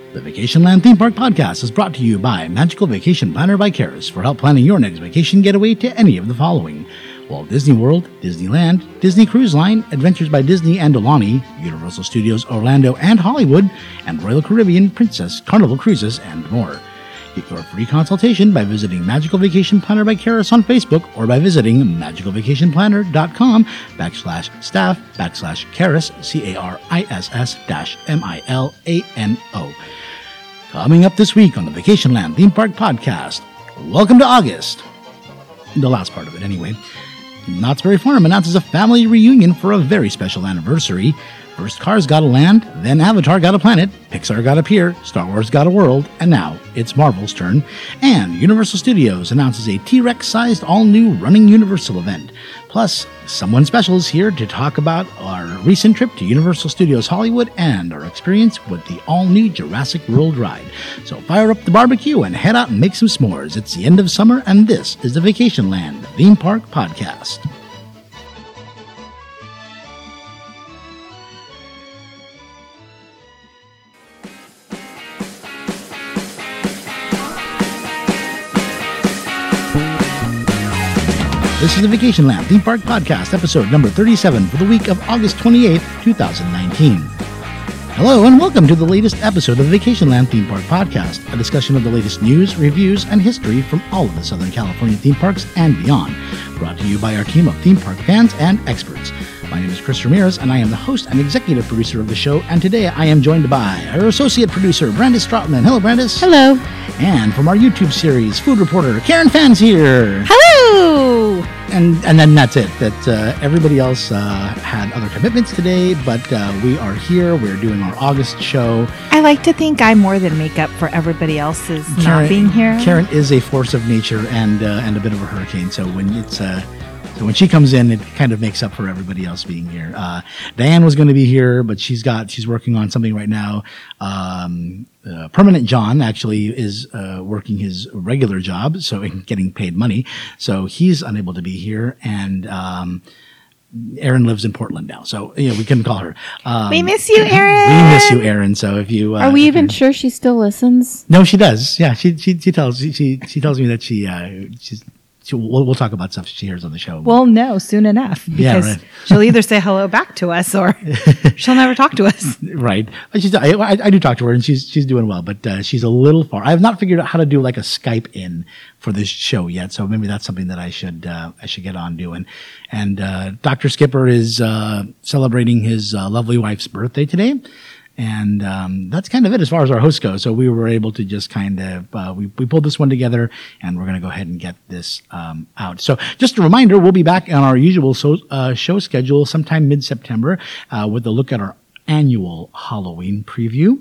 The Vacationland Theme Park Podcast is brought to you by Magical Vacation Planner by Karis for help planning your next vacation getaway to any of the following: Walt Disney World, Disneyland, Disney Cruise Line, Adventures by Disney and Aulani, Universal Studios Orlando and Hollywood, and Royal Caribbean, Princess, Carnival Cruises, and more. Get your free consultation by visiting Magical Vacation Planner by Karis on Facebook or by visiting magicalvacationplanner.com/staff/Karis, Kariss-Milano. Coming up this week on the Vacationland Theme Park Podcast, welcome to August. The last part of it, anyway. Knott's Berry Farm announces a family reunion for a very special anniversary. First Cars got a land, then Avatar got a planet, Pixar got a pier, Star Wars got a world, and now it's Marvel's turn. And Universal Studios announces a T-Rex-sized all-new Running Universal event. Plus, someone special is here to talk about our recent trip to Universal Studios Hollywood and our experience with the all-new Jurassic World ride. So fire up the barbecue and head out and make some s'mores. It's the end of summer, and this is the Vacationland Theme Park Podcast. This is the Vacationland Theme Park Podcast, episode number 37 for the week of August 28th, 2019. Hello and welcome to the latest episode of the Vacationland Theme Park Podcast, a discussion of the latest news, reviews, and history from all of the Southern California theme parks and beyond, brought to you by our team of theme park fans and experts. My name is Chris Ramirez, and I am the host and executive producer of the show, and today I am joined by our associate producer, Brandis Strautman. Hello, Brandis. Hello. And from our YouTube series, food reporter, Karen Fans here. Hello. And then that's it. That everybody else had other commitments today, but we are here. We're doing our August show. I like to think I more than make up for everybody else's not being here. Karen is a force of nature and a bit of a hurricane. So when it's so when she comes in, it kind of makes up for everybody else being here. Diane was going to be here, but she's working on something right now. Permanent John actually is working his regular job, so getting paid money. So he's unable to be here, and Erin lives in Portland now, so we couldn't call her. We miss you, Erin. We miss you, Erin. So if you are we even sure she still listens? No, she does. Yeah, she tells me that she's. We'll talk about stuff she hears on the show. Well, no, soon enough, because she'll either say hello back to us or she'll never talk to us. Right. I do talk to her, and she's doing well, but she's a little far. I have not figured out how to do like a Skype in for this show yet, so maybe that's something that I should get on doing. And Dr. Skipper is celebrating his lovely wife's birthday today. And that's kind of it as far as our hosts go. So we were able to just kind of, we pulled this one together, and we're going to go ahead and get this out. So just a reminder, we'll be back on our usual show schedule sometime mid-September with a look at our annual Halloween preview.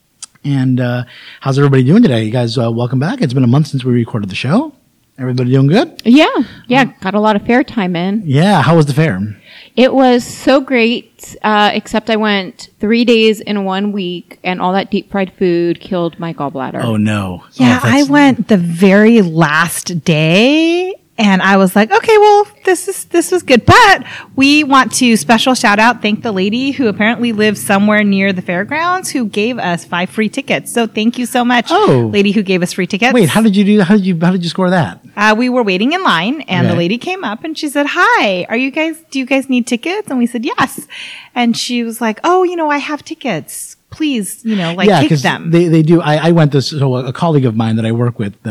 And how's everybody doing today? You guys, welcome back. It's been a month since we recorded the show. Everybody doing good? Yeah. Got a lot of fair time in. Yeah. How was the fair? It was so great, except I went 3 days in 1 week, and all that deep fried food killed my gallbladder. Oh, no. Yeah, I went the very last day, and I was like, okay, well, this was good. But we want to special shout out, thank the lady who apparently lives somewhere near the fairgrounds who gave us 5 free tickets. So thank you so much, lady who gave us free tickets. Wait, how did you do? How did you score that? We were waiting in line, and the lady came up and she said, "Hi, do you guys need tickets?" And we said, "Yes." And she was like, "Oh, I have tickets. Please, take them." They do. I went this. So a colleague of mine that I work with,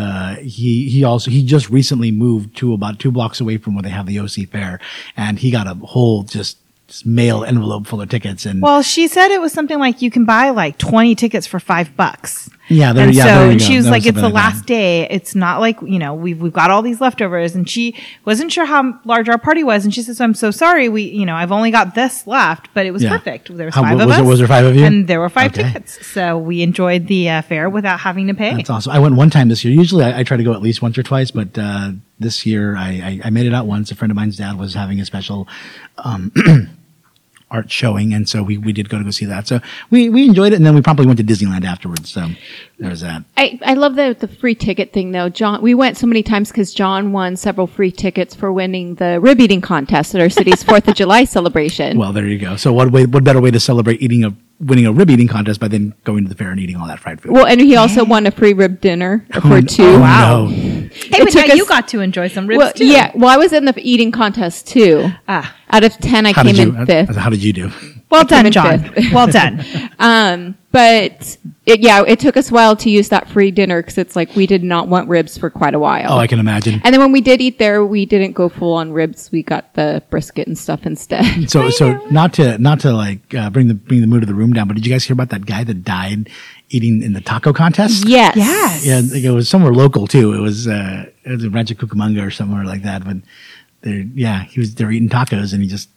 he just recently moved to about 2 blocks away from where they have the OC Fair, and he got a whole just mail envelope full of tickets. And well, she said it was something like you can buy like 20 tickets for $5. Yeah, and she was like, "It's the last day. It's not like we've got all these leftovers." And she wasn't sure how large our party was, and she says, "I'm so sorry. I've only got this left, but it was perfect. There was 5 of us. Was there 5 of you? And there were 5 tickets, so we enjoyed the fair without having to pay." That's awesome. I went one time this year. Usually, I try to go at least once or twice, but this year I made it out once. A friend of mine's dad was having a special art showing, and so we did go see that. So we enjoyed it, and then we promptly went to Disneyland afterwards. So there was that. I love the free ticket thing though. John, we went so many times because John won several free tickets for winning the rib eating contest at our city's 4th of July celebration. Well, there you go. So what better way to celebrate winning a rib eating contest by then going to the fair and eating all that fried food? Well, and he also won a free rib dinner for two. Oh, Wow. no. Hey, but yeah, you got to enjoy some ribs Well, too. yeah. Well, I was in the eating contest too. Out of 10, I came in 5th. How did you do? Well I came done, in John. 5th. Well done. But it took us a while to use that free dinner because it's like we did not want ribs for quite a while. Oh, I can imagine. And then when we did eat there, we didn't go full on ribs. We got the brisket and stuff instead. So not to like bring the mood of the room down, but did you guys hear about that guy that died eating in the taco contest? Yes. Yes. Yeah, I think it was somewhere local too. It was in Rancho Cucamonga or somewhere like that. But they were eating tacos and he just.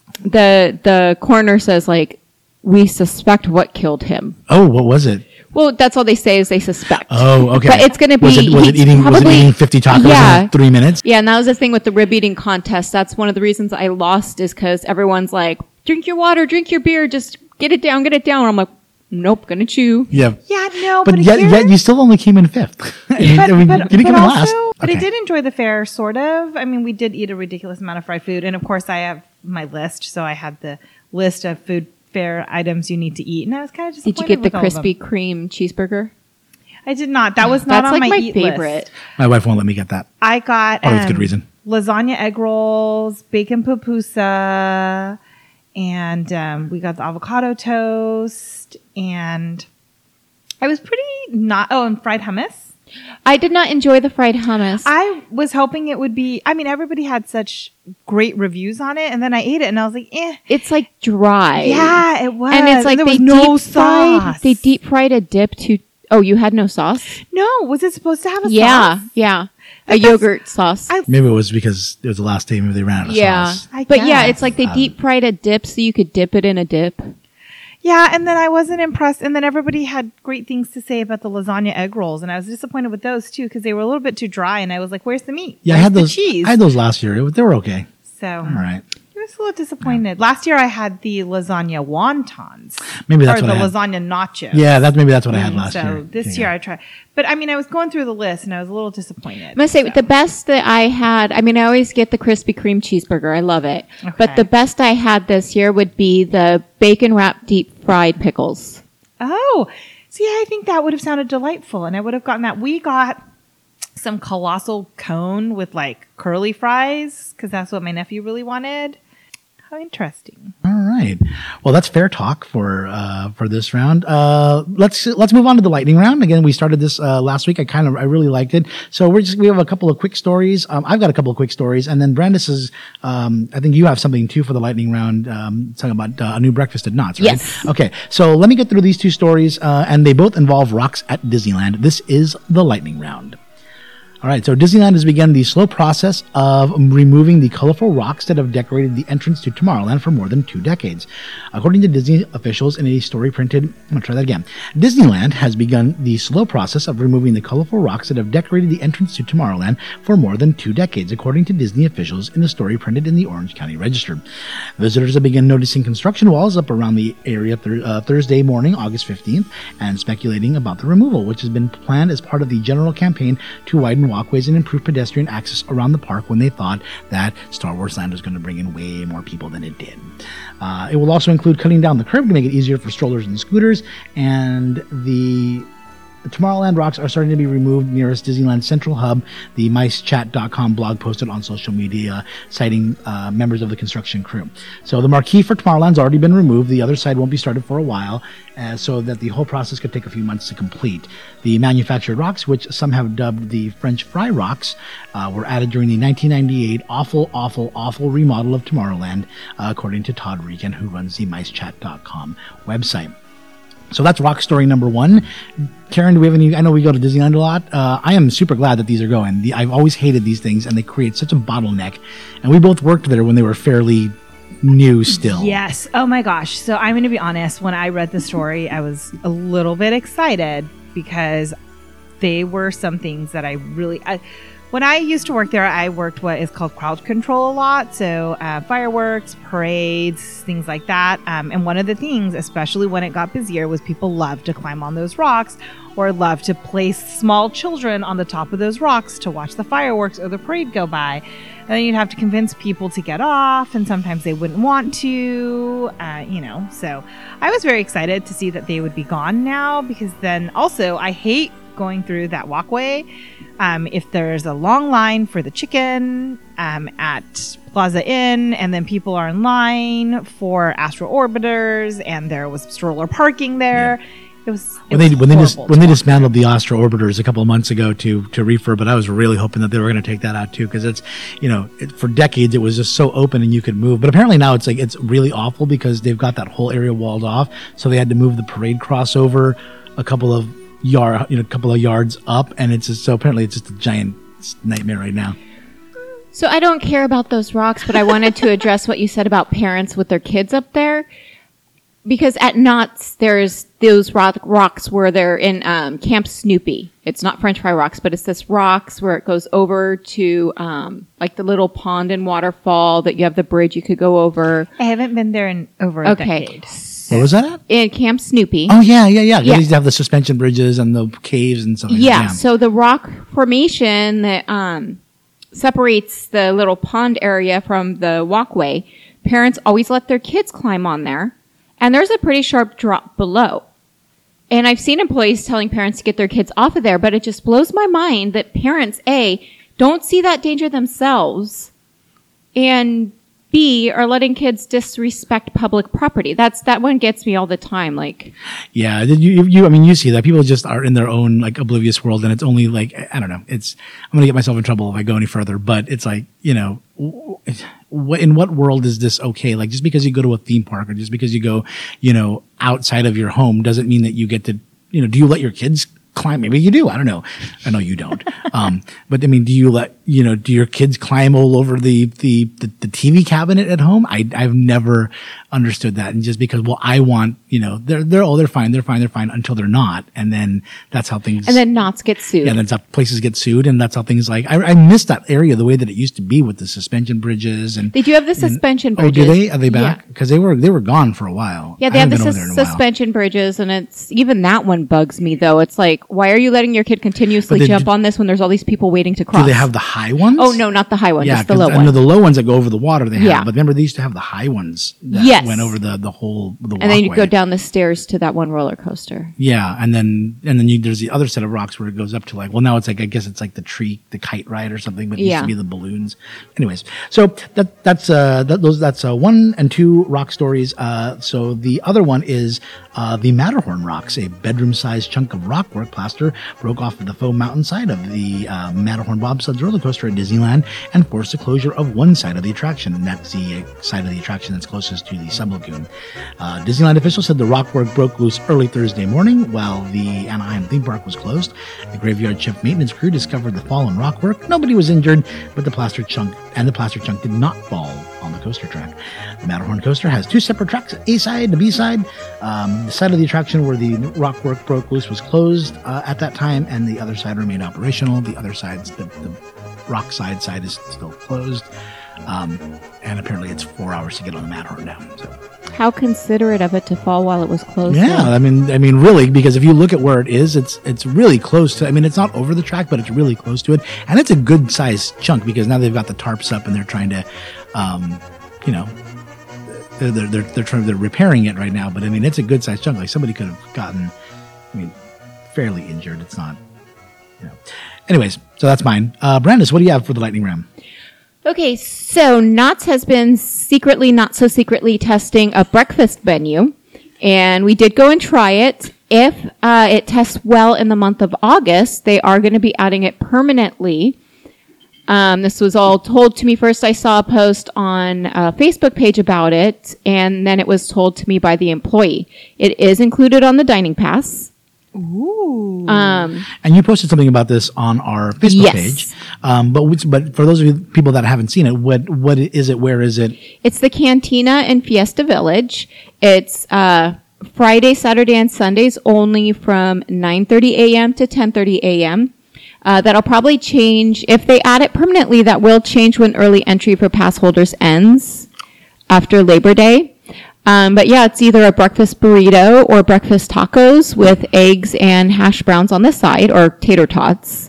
The coroner says like we suspect what killed him. Oh, what was it? Well, that's all they say is they suspect. Oh, okay. But it's going to be was it eating 50 tacos in 3 minutes? Yeah, and that was the thing with the rib eating contest. That's one of the reasons I lost is because everyone's like, drink your water, drink your beer, just get it down. I'm like, nope, gonna chew. Yeah. Yeah, no, But yet you still only came in 5th. You didn't come in last. But Okay. I did enjoy the fair, sort of. I mean, we did eat a ridiculous amount of fried food. And of course, I have my list. So I had the list of food fair items you need to eat. And I was kind of disappointed. Did you get the with all of Krispy them. Kreme cheeseburger? I did not. That was not That's on like my eat favorite. list. My wife won't let me get that. I got Oh, with good reason. lasagna egg rolls, bacon pupusa, and we got the avocado toast. And I was pretty and fried hummus. I did not enjoy the fried hummus. I was hoping it would be, I mean, everybody had such great reviews on it. And then I ate it and I was like, eh. It's like dry. Yeah, it was. And it's like there they was no deep fried. sauce. They deep fried a dip to. Oh, you had no sauce? No, was it supposed to have a Yeah, sauce? yeah. But A yogurt sauce. Maybe it was because it was the last day. Maybe they ran out of Yeah. sauce. But yeah, guess. it's like they deep fried a dip so you could dip it in a dip. Yeah, and then I wasn't impressed. And then everybody had great things to say about the lasagna egg rolls, and I was disappointed with those too because they were a little bit too dry. And I was like, "Where's the meat? Yeah, I Where's had the those. cheese." I had those last year. They were okay. So All right. I was a little disappointed. Last year I had the lasagna wontons, Maybe that's or what the I had. lasagna nachos. Yeah, maybe that's what I had last so year. this Yeah. year I tried, but I mean, I was going through the list and I was a little disappointed. I'm gonna say so. the best that I had. I mean, I always get the Krispy Kreme cheeseburger. I love it. Okay. But the best I had this year would be the bacon wrapped deep fried pickles. Oh, see, I think that would have sounded delightful, and I would have gotten that. We got some colossal cone with like curly fries because that's what my nephew really wanted. How interesting! All right. Well, that's fair talk for this round. Let's move on to the lightning round. Again, we started this last week. I really liked it. So we have a couple of quick stories. I've got a couple of quick stories, and then Brandis is. I think you have something too for the lightning round. Talking about a new breakfast at Knott's, right? Yes. Okay. So let me get through these two stories, and they both involve rocks at Disneyland. This is the lightning round. All right, so Disneyland has begun the slow process of removing the colorful rocks that have decorated the entrance to Tomorrowland for more than 2 decades. According to Disney officials in a story printed, I'm going to try that again. Disneyland has begun the slow process of removing the colorful rocks that have decorated the entrance to Tomorrowland for more than 2 decades, according to Disney officials in a story printed in the Orange County Register. Visitors have begun noticing construction walls up around the area Thursday morning, August 15th, and speculating about the removal, which has been planned as part of the general campaign to widen walkways and improve pedestrian access around the park when they thought that Star Wars Land was going to bring in way more people than it did. It will also include cutting down the curb to make it easier for strollers and scooters, and the Tomorrowland rocks are starting to be removed nearest Disneyland Central Hub. The MiceChat.com blog posted on social media citing members of the construction crew. So the marquee for Tomorrowland's already been removed. The other side won't be started for a while, so that the whole process could take a few months to complete. The manufactured rocks, which some have dubbed the French fry rocks, were added during the 1998 awful remodel of Tomorrowland, according to Todd Regan, who runs the MiceChat.com website. So that's rock story number 1. Karen, do we have any? I know we go to Disneyland a lot. I am super glad that these are going. I've always hated these things, and they create such a bottleneck. And we both worked there when they were fairly new still. Yes. Oh my gosh. So I'm going to be honest. When I read the story, I was a little bit excited because they were some things that When I used to work there, I worked what is called crowd control a lot. So fireworks, parades, things like that. And one of the things, especially when it got busier, was people loved to climb on those rocks or loved to place small children on the top of those rocks to watch the fireworks or the parade go by. And then you'd have to convince people to get off, and sometimes they wouldn't want to, So I was very excited to see that they would be gone now, because then also I hate going through that walkway. If there's a long line for the chicken at Plaza Inn, and then people are in line for Astro Orbiters, and there was stroller parking there. Yeah. When they dismantled the Astro Orbiters a couple of months ago to refurb, but I was really hoping that they were going to take that out too, because it's for decades it was just so open and you could move, but apparently now it's really awful because they've got that whole area walled off, so they had to move the parade crossover a couple of yards up, and apparently it's just a giant nightmare right now. So I don't care about those rocks, but I wanted to address what you said about parents with their kids up there. Because at Knott's, there's those rocks where they're in Camp Snoopy. It's not French Fry Rocks, but it's this rocks where it goes over to like the little pond and waterfall that you have the bridge you could go over. I haven't been there in over a decade. What was that at? In Camp Snoopy. Oh, yeah. They used to have the suspension bridges and the caves and stuff like that. Yeah, so the rock formation that separates the little pond area from the walkway, parents always let their kids climb on there. And there's a pretty sharp drop below. And I've seen employees telling parents to get their kids off of there, but it just blows my mind that parents, A, don't see that danger themselves, and B, are letting kids disrespect public property. That one gets me all the time. Yeah, you see that people just are in their own oblivious world, and it's only I don't know. I'm going to get myself in trouble if I go any further, but it's in what world is this okay? Just because you go to a theme park or just because you go, outside of your home doesn't mean that you get to, do you let your kids climb? Maybe you do. I don't know. I know you don't. But do you let, do your kids climb all over the TV cabinet at home? I've never understood that. And just because, I want, they're fine until they're not. And then that's how things. And then Knott's get sued. Yeah, that's how places get sued. And that's how things I miss that area the way that it used to be with the suspension bridges. And they do have the suspension bridges. Oh, do they? Are they back? Because they were gone for a while. Yeah, they have the suspension bridges, and it's even that one bugs me though. It's why are you letting your kid continuously jump on this when there's all these people waiting to cross? Do they have the high ones? Oh no, not the high one, just the low one. I know the low ones that go over the water they have, but remember they used to have the high ones that went over the whole walkway. And then you go down the stairs to that one roller coaster. Yeah, and then there's the other set of rocks where it goes up to now it's I guess it's the kite ride or something, but it used to be the balloons. Anyways, so that's 1 and 2 rock stories. So the other one is the Matterhorn rocks, a bedroom-sized chunk of rockwork plaster broke off of the faux mountainside of the Matterhorn bobsleds roller coaster at Disneyland and forced the closure of one side of the attraction, and that's the side of the attraction that's closest to the Sublagoon. Disneyland officials said the rockwork broke loose early Thursday morning while the Anaheim theme park was closed. The graveyard shift maintenance crew discovered the fallen rockwork. Nobody was injured, but the plaster chunk did not fall on the coaster track. The Matterhorn coaster has 2 separate tracks, A side and B side. The side of the attraction where the rockwork broke loose was closed at that time, and the other side remained operational. The other side's the rock side is still closed. And apparently it's 4 hours to get on the Matterhorn now. So. How considerate of it to fall while it was closed. Yeah, I mean, really, because if you look at where it is, it's really close to. it's not over the track, but it's really close to it, and it's a good sized chunk because now they've got the tarps up and they're trying to, they're repairing it right now. But it's a good sized chunk. Somebody could have gotten, fairly injured. It's not, Anyways, so that's mine. Brandis, what do you have for the lightning round? Okay, so Knott's has been secretly, not so secretly, testing a breakfast menu, and we did go and try it. If it tests well in the month of August, they are going to be adding it permanently. This was all told to me first. I saw a post on a Facebook page about it, and then it was told to me by the employee. It is included on the dining pass. Ooh. And you posted something about this on our Facebook page. But for those of you people that haven't seen it, what is it? Where is it? It's the Cantina in Fiesta Village. It's Friday, Saturday, and Sundays only from 9:30 a.m. to 10:30 a.m. That'll probably change. If they add it permanently, that will change when early entry for pass holders ends after Labor Day. But yeah, it's either a breakfast burrito or breakfast tacos with eggs and hash browns on the side, or tater tots.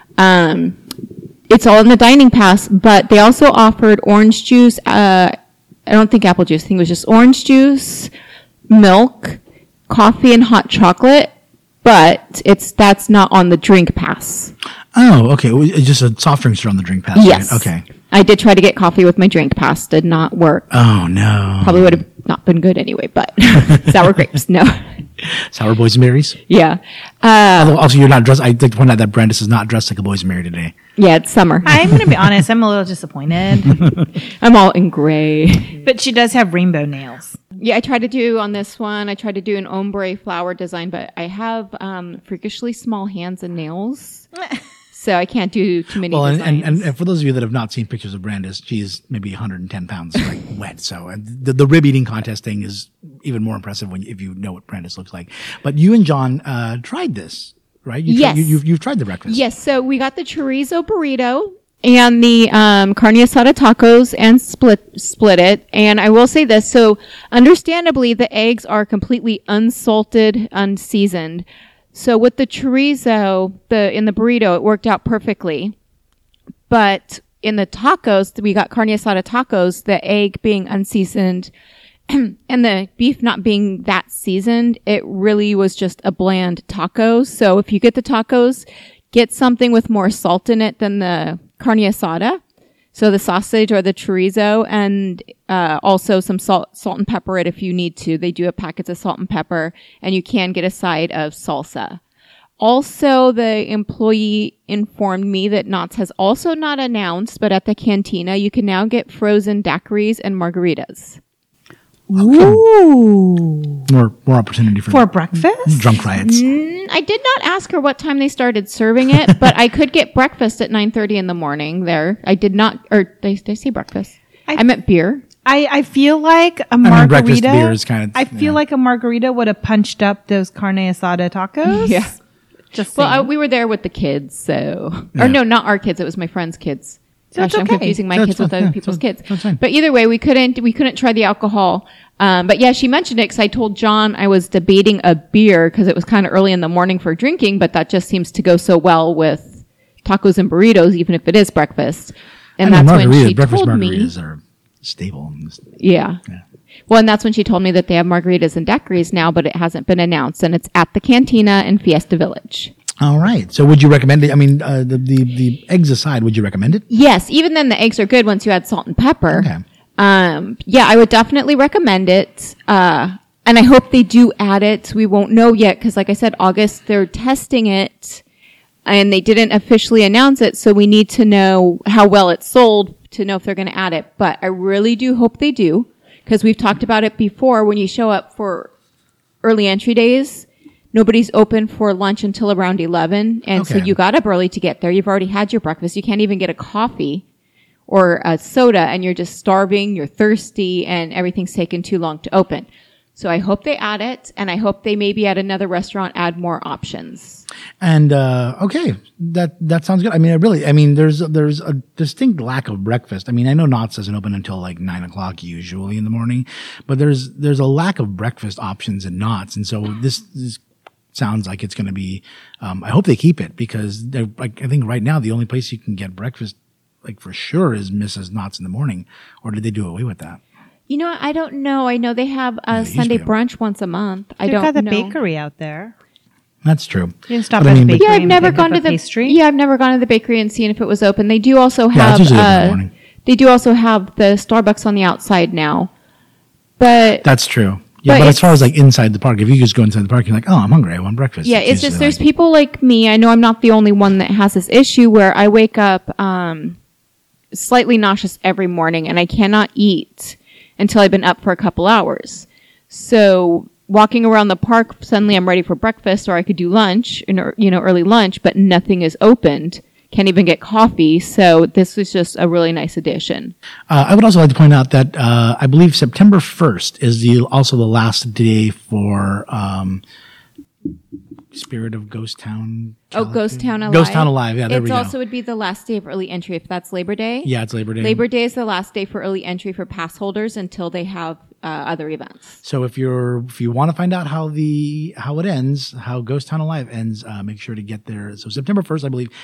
It's all in the dining pass, but they also offered orange juice. I don't think apple juice. I think it was just orange juice, milk, coffee, and hot chocolate. But that's not on the drink pass. Oh, okay. It's just a soft drinks are on the drink pass. Yes. Right? Okay. I did try to get coffee with my drink pass. Did not work. Oh, no. Probably would have not been good anyway, but sour grapes, no. Sour boysenberries? Yeah. Although, also, you're not dressed. I'd like to point out that Brandis is not dressed like a boysenberry today. Yeah, it's summer. I'm going to be honest. I'm a little disappointed. I'm all in gray. But she does have rainbow nails. Yeah, I tried to do on this one, I tried to do an ombre flower design, but I have freakishly small hands and nails. So I can't do too many Well, designs. and for those of you that have not seen pictures of Brandis, she's maybe 110 pounds like wet. So the rib eating contest thing is even more impressive if you know what Brandis looks like. But you and John tried this, right? Yes. You've tried the breakfast. Yes, so we got the chorizo burrito and the carne asada tacos and split it. And I will say this, so understandably, the eggs are completely unsalted, unseasoned. So with the chorizo, in the burrito, it worked out perfectly. But in the tacos, we got carne asada tacos, the egg being unseasoned and the beef not being that seasoned, it really was just a bland taco. So if you get the tacos, get something with more salt in it than the carne asada. So the sausage or the chorizo, and also some salt and pepper it if you need to. They do have packets of salt and pepper, and you can get a side of salsa. Also, the employee informed me that Knott's has also not announced, but at the cantina, you can now get frozen daiquiris and margaritas. Ooh. More opportunity For breakfast? drunk riots. I did not ask her what time they started serving it, but I could get breakfast at 9:30 in the morning there. I did not, or did I say breakfast? I meant beer. I feel like a breakfast margarita. beer is kind of. I feel like a margarita would have punched up those carne asada tacos. Yeah. Just Well, saying. we were there with the kids, so. Yeah. Or no, not our kids. It was my friend's kids. So it's Gosh, I'm okay. confusing my That's kids with fine. other Yeah, people's so- kids. that's fine. But either way, we couldn't try the alcohol. But yeah, she mentioned it because I told John I was debating a beer because it was kind of early in the morning for drinking, but that just seems to go so well with tacos and burritos, even if it is breakfast. And I mean, that's when she breakfast told me. margaritas are stable. Yeah. Well, and that's when she told me that they have margaritas and daiquiris now, but it hasn't been announced, and it's at the Cantina in Fiesta Village. All right. So would you recommend it? I mean, the eggs aside, would you recommend it? Yes, even then the eggs are good once you add salt and pepper. Okay. Yeah, I would definitely recommend it. And I hope they do add it. We won't know yet because, like I said, August, they're testing it and they didn't officially announce it. So we need to know how well it's sold to know if they're going to add it. But I really do hope they do because we've talked about it before. When you show up for early entry days, nobody's open for lunch until around 11. And so Okay. you got up early to get there. You've already had your breakfast. You can't even get a coffee or a soda, and you're just starving, you're thirsty, and everything's taken too long to open. So I hope they add it, and I hope they maybe at another restaurant add more options. And okay, that sounds good. I mean, there's a distinct lack of breakfast. I mean, I know Knott's doesn't open until like 9 o'clock usually in the morning, but there's a lack of breakfast options in Knott's, and so this sounds like it's going to be. I hope they keep it because I think right now the only place you can get breakfast, like for sure, is Mrs. Knott's in the morning. Or did they do away with that? You know, I don't know. I know they have a used to Sunday be. brunch once a month. I They've don't got the know. bakery out there. That's true. You didn't stop But I at the mean, bakery. Yeah, I've and never pick gone up to a the pastry. Yeah, I've never gone to the bakery and seen if it was open. They do also Yeah, have it's usually open in the morning. they do also have the Starbucks on the outside now. But That's true. Yeah, But but as it's- far as like inside the park, if you just go inside the park, you're like, oh, I'm hungry. I want breakfast. yeah, it's just usually there's like- people like me. I know I'm not the only one that has this issue where I wake up slightly nauseous every morning and I cannot eat until I've been up for a couple hours. So walking around the park, suddenly I'm ready for breakfast, or I could do lunch, early lunch, but nothing is opened. Can't even get coffee. So this was just a really nice addition. I would also like to point out that I believe September 1st is also the last day for Spirit of Ghost Town. Ghost Town Alive. Ghost Town Alive. Yeah, there we It go. also would be the last day of early entry if that's Labor Day. Yeah, it's Labor Day. Labor Day is the last day for early entry for pass holders until they have other events. So if you want to find out how it ends, how Ghost Town Alive ends, make sure to get there. So September 1st, I believe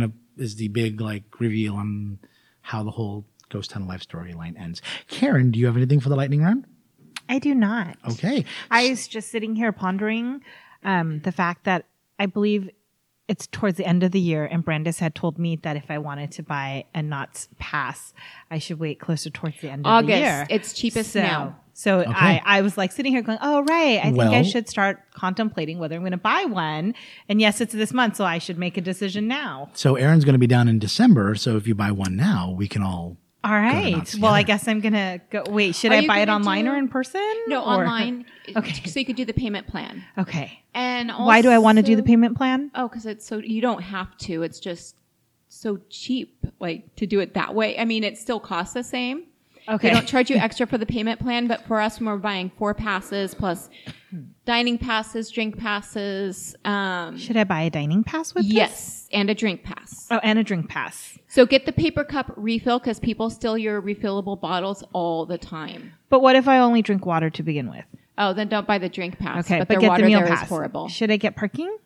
is the big reveal on how the whole Ghost Town Alive storyline ends. Karen, do you have anything for the lightning round? I do not. Okay. I was just sitting here pondering the fact that I believe it's towards the end of the year, and Brandis had told me that if I wanted to buy a Knott's pass, I should wait closer towards the end of the year. August. It's cheapest now. So Okay. I was sitting here going, oh, right. I think I Well- should start contemplating whether I'm going to buy one. And yes, it's this month, so I should make a decision now. So Aaron's going to be down in December. So if you buy one now, we can all. All right. Knott's Well, I together. guess I'm going to go. Wait, should Are I you buy it gonna online do- or in person? No, Or- online. Okay. So you could do the payment plan. Okay. And Why do I want to do the also- payment plan? Oh, because it's so you don't have to. It's just so cheap, to do it that way. I mean, it still costs the same. Okay. They don't charge you extra for the payment plan, but for us, when we're buying 4 passes plus dining passes, drink passes, Should I buy a dining pass with this? yes, and a drink pass. Oh, and a drink pass. So get the paper cup refill because people steal your refillable bottles all the time. But what if I only drink water to begin with? Oh, then don't buy the drink pass. Okay, but but their get water the meal there is pass. horrible. Should I get parking?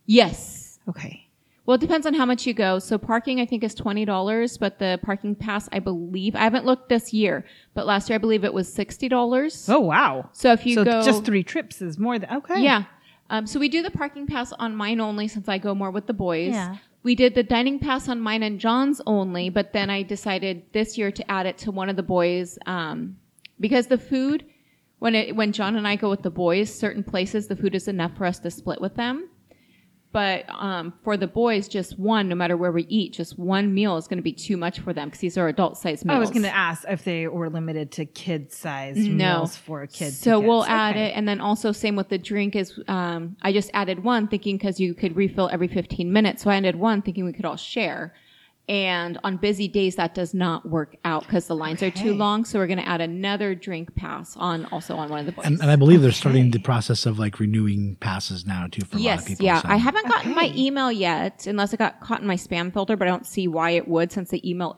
Yes. Okay. Well, it depends on how much you go. So parking, I think, is $20, but the parking pass, I believe, I haven't looked this year, but last year I believe it was $60. Oh, wow. So if you go, just 3 trips is more than, okay. yeah. So we do the parking pass on mine only since I go more with the boys. Yeah. We did the dining pass on mine and John's only, but then I decided this year to add it to one of the boys, because the food, when John and I go with the boys, certain places the food is enough for us to split with them. But for the boys, just one, no matter where we eat, just one meal is going to be too much for them because these are adult-sized meals. I was going to ask if they were limited to kid-sized No. meals for kids. So to we'll kids. add Okay. it. And then also same with the drink is, I just added one thinking because you could refill every 15 minutes. So I added one thinking we could all share. And on busy days, that does not work out because the lines are too Okay. long. So we're going to add another drink pass also on one of the boys. And I believe they're starting the process of renewing passes now too for a lot of Yes, people. yeah. so- I haven't gotten my Okay. email yet, unless it got caught in my spam filter, but I don't see why it would since they email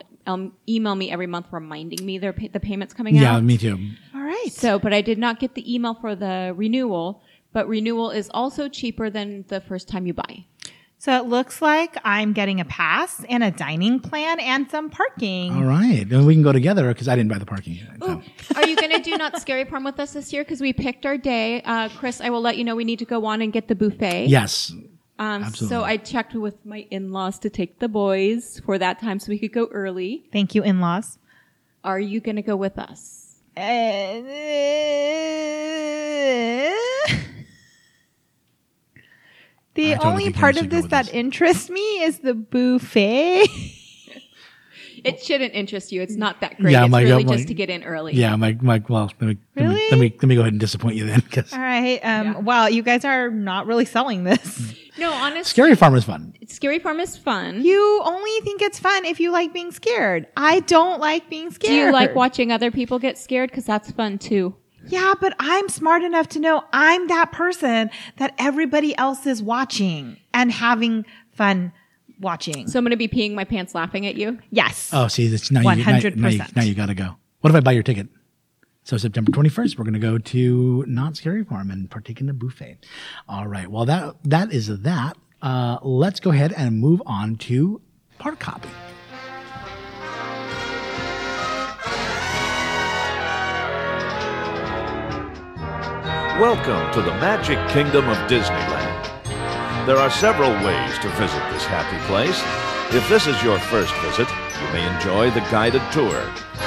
me every month reminding me the payment's coming Yeah, out. me too. All right. So, but I did not get the email for the renewal, but renewal is also cheaper than the first time you buy. So it looks like I'm getting a pass and a dining plan and some parking. All right. And we can go together because I didn't buy the parking. Ooh, are you going to do Not Scary Farm with us this year? Because we picked our day. Chris, I will let you know we need to go on and get the buffet. Yes. absolutely. So I checked with my in-laws to take the boys for that time so we could go early. Thank you, in-laws. Are you going to go with us? The I totally only think part Karen of should go this with that us. interests me is the buffet. It shouldn't interest you. It's not that great. Yeah, it's my- really my- just to get in early. Yeah, I'm like, well, Really? let me go ahead and disappoint you then. Because All right. Well, you guys are not really selling this. No, honestly, Scary Farm is fun. Scary Farm is fun. You only think it's fun if you like being scared. I don't like being scared. Do you like watching other people get scared? Because that's fun too. Yeah, but I'm smart enough to know I'm that person that everybody else is watching and having fun watching. So I'm going to be peeing my pants laughing at you. Yes. Oh, see, that's now 100%. now you got to go. What if I buy your ticket? So September 21st, we're going to go to Not Scary Farm and partake in the buffet. All right. Well, that is that. Let's go ahead and move on to park hopping. Welcome to the Magic Kingdom of Disneyland. There are several ways to visit this happy place. If this is your first visit, you may enjoy the guided tour.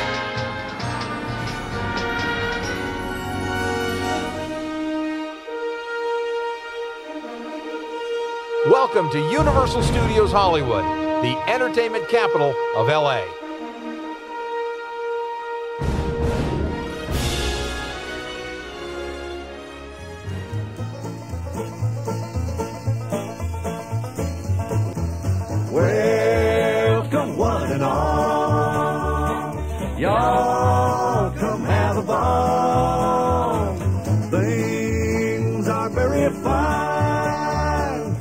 Welcome to Universal Studios Hollywood, the entertainment capital of LA. Welcome one and all. Y'all come have a ball. Things are very fine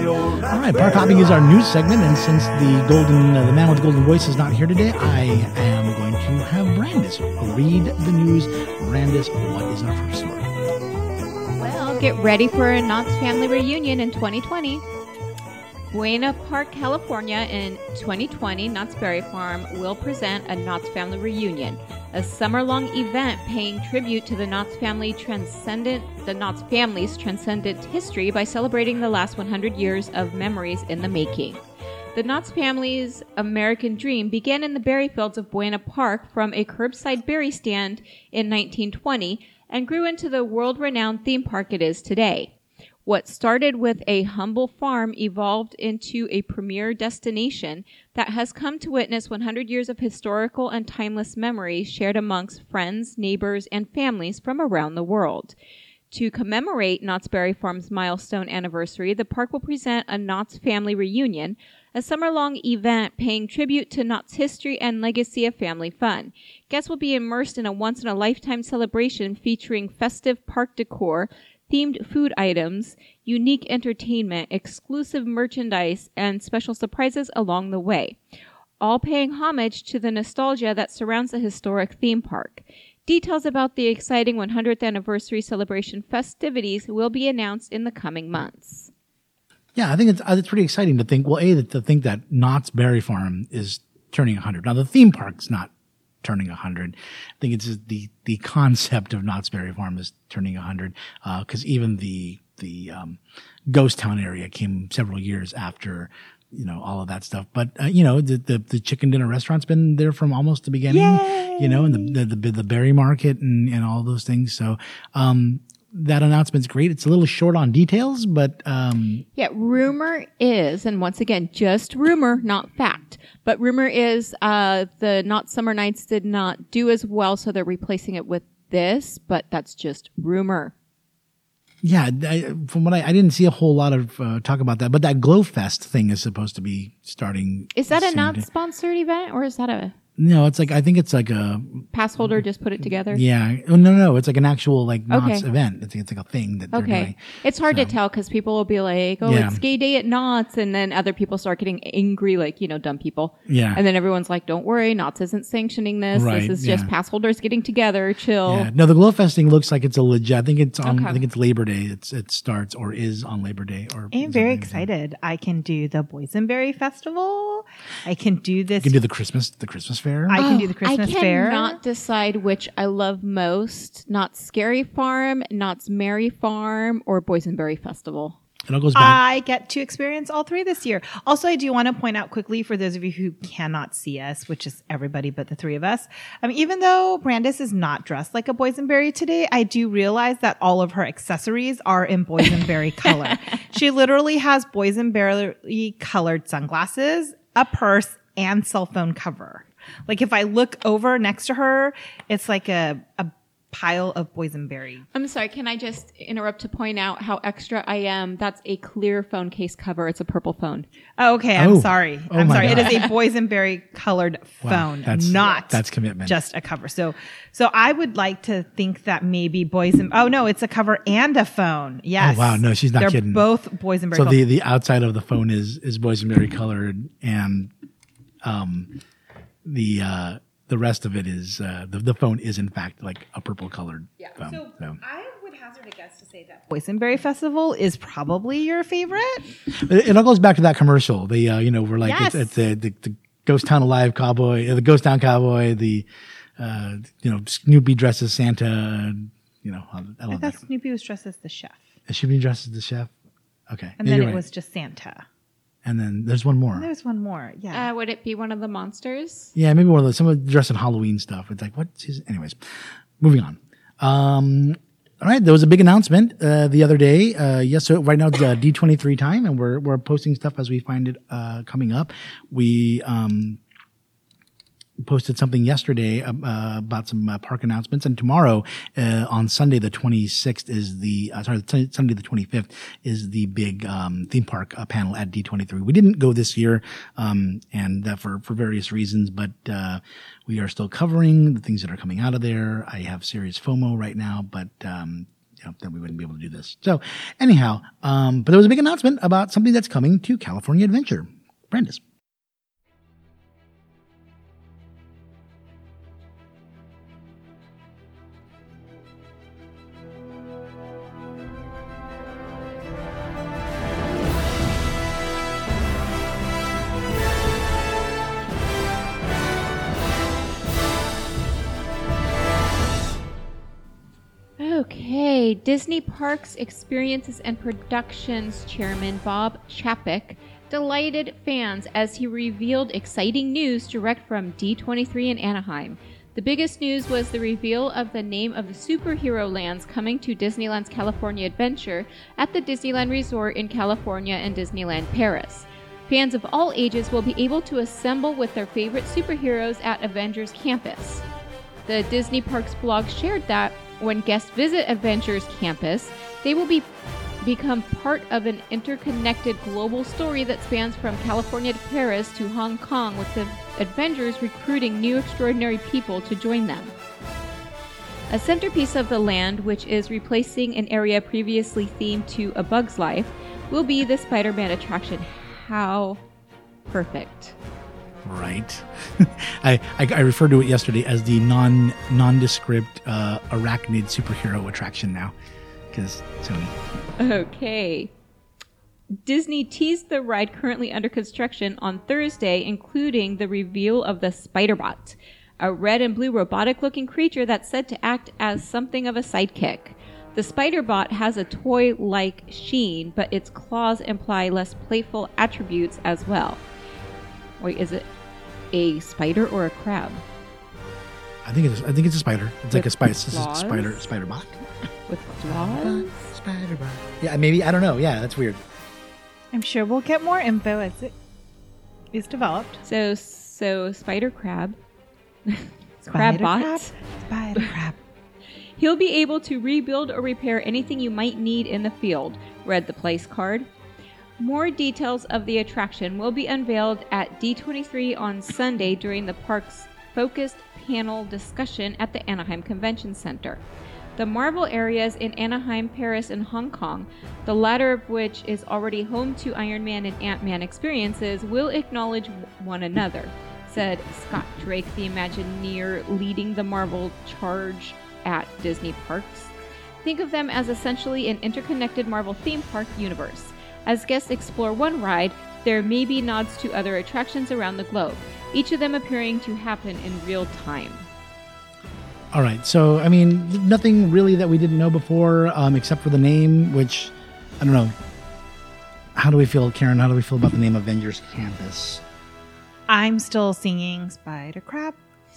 your All right, Park Hopping is our news segment, and since the man with the golden voice is not here today, I am going to have Brandis read the news. Brandis, what is our first story? Well, get ready for a Knott's family reunion in 2020. Buena Park, California in 2020, Knott's Berry Farm will present a Knott's family reunion, a summer-long event paying tribute to the Knott's family's transcendent history by celebrating the last 100 years of memories in the making. The Knott's family's American dream began in the berry fields of Buena Park from a curbside berry stand in 1920 and grew into the world-renowned theme park it is today. What started with a humble farm evolved into a premier destination that has come to witness 100 years of historical and timeless memories shared amongst friends, neighbors, and families from around the world. To commemorate Knott's Berry Farm's milestone anniversary, the park will present a Knott's Family Reunion, a summer-long event paying tribute to Knott's history and legacy of family fun. Guests will be immersed in a once-in-a-lifetime celebration featuring festive park decor, themed food items, unique entertainment, exclusive merchandise, and special surprises along the way, all paying homage to the nostalgia that surrounds the historic theme park. Details about the exciting 100th anniversary celebration festivities will be announced in the coming months. Yeah, I think it's pretty exciting to think, to think that Knott's Berry Farm is turning 100. Now, the theme park's not turning 100. I think it's the concept of Knott's Berry Farm is turning 100, because even the ghost town area came several years after, all of that stuff. But, the chicken dinner restaurant's been there from almost the beginning, and the berry market and all those things. So, that announcement's great. It's a little short on details, but rumor is, and once again, just rumor, not fact, but rumor is the Knott's Summer Nights did not do as well, so they're replacing it with this, but that's just rumor. Yeah, from what I didn't see a whole lot of talk about that, but that Glow Fest thing is supposed to be starting. Is that a soon. Knott's-sponsored event, or is that a... No, it's I think it's like a pass holder just put it together. Yeah. No. It's like an actual Knott's event. It's like a thing that they're doing. It's hard to tell because people will be like, it's gay day at Knott's. And then other people start getting angry, dumb people. Yeah. And then everyone's like, don't worry, Knott's isn't sanctioning this. Right, this is just pass holders getting together. Chill. Yeah. No, the Glow Fest thing looks like it's a legit. I think it's on, I think it's Labor Day. It starts or is on Labor Day. I'm very excited. I can do the Boysenberry Festival. I can do this. You can do the Christmas fair. I can do the Christmas fair. I cannot decide which I love most. Knott's Scary Farm, Knott's Merry Farm, or Boysenberry Festival. It all goes back. I get to experience all three this year. Also, I do want to point out quickly for those of you who cannot see us, which is everybody but the three of us. Even though Brandis is not dressed like a boysenberry today, I do realize that all of her accessories are in boysenberry color. She literally has boysenberry colored sunglasses, a purse, and cell phone cover. If I look over next to her, it's like a pile of boysenberry. I'm sorry, can I just interrupt to point out how extra I am? That's a clear phone case cover. It's a purple phone. Oh, okay. I'm sorry. I'm sorry. God. It is a boysenberry colored phone, that's commitment. Just a cover. So I would like to think that maybe oh no, it's a cover and a phone. Yes. Oh wow, no, she's not kidding. They're both boysenberry. So the outside of the phone is boysenberry colored, and the rest of it is the phone is in fact like a purple colored phone. So I would hazard a guess to say that Boysenberry Festival is probably your favorite. It all goes back to that commercial. We're like Yes. it's the Ghost Town Alive cowboy, the Ghost Town cowboy, the Snoopy dresses Santa. I I love thought that. Snoopy was dressed as the chef, Is Snoopy dressed as the chef? Okay, and Yeah, then you're it right. was just Santa. And then there's one more. There's one more. Yeah. Would it be one of the monsters? Yeah, maybe one of those. Someone dressed in Halloween stuff. It's like, what's his? Anyways, moving on. All right, there was a big announcement the other day. Yes, so right now it's D23 time, and we're posting stuff as we find it coming up. We posted something yesterday about some park announcements, and tomorrow on Sunday the 26th is Sunday the 25th is the big theme park panel at D23. We didn't go this year, and that for various reasons, but we are still covering the things that are coming out of there. I have serious FOMO right now, but then we wouldn't be able to do this. So anyhow, but there was a big announcement about something that's coming to California Adventure. Brandis. Okay, Disney Parks Experiences and Productions Chairman Bob Chapek delighted fans as he revealed exciting news direct from D23 in Anaheim. The biggest news was the reveal of the name of the superhero lands coming to Disneyland's California Adventure at the Disneyland Resort in California and Disneyland Paris. Fans of all ages will be able to assemble with their favorite superheroes at Avengers Campus. The Disney Parks blog shared that when guests visit Avengers Campus, they will become part of an interconnected global story that spans from California to Paris to Hong Kong, with the Avengers recruiting new extraordinary people to join them. A centerpiece of the land, which is replacing an area previously themed to A Bug's Life, will be the Spider-Man attraction. How perfect. Right. I referred to it yesterday as the nondescript arachnid superhero attraction now, because Sony. Okay. Disney teased the ride currently under construction on Thursday, including the reveal of the Spider-Bot, a red and blue robotic-looking creature that's said to act as something of a sidekick. The Spider-Bot has a toy-like sheen, but its claws imply less playful attributes as well. Wait, is it a spider or a crab? I think it's a spider. It's like a claws? spider bot. With claws? Spider bot. Yeah, maybe, I don't know. Yeah, that's weird. I'm sure we'll get more info as it is developed. So spider crab. Crab bot. Spider crab. He'll be able to rebuild or repair anything you might need in the field, read the place card. More details of the attraction will be unveiled at D23 on Sunday during the park's focused panel discussion at the Anaheim Convention Center. The Marvel areas in Anaheim, Paris, and Hong Kong, the latter of which is already home to Iron Man and Ant-Man experiences, will acknowledge one another, said Scott Drake, the Imagineer leading the Marvel charge at Disney Parks. Think of them as essentially an interconnected Marvel theme park universe. As guests explore one ride, there may be nods to other attractions around the globe, each of them appearing to happen in real time. All right. So, I mean, nothing really that we didn't know before, except for the name, which, I don't know. How do we feel, Karen? How do we feel about the name Avengers Campus? I'm still singing Spider Crab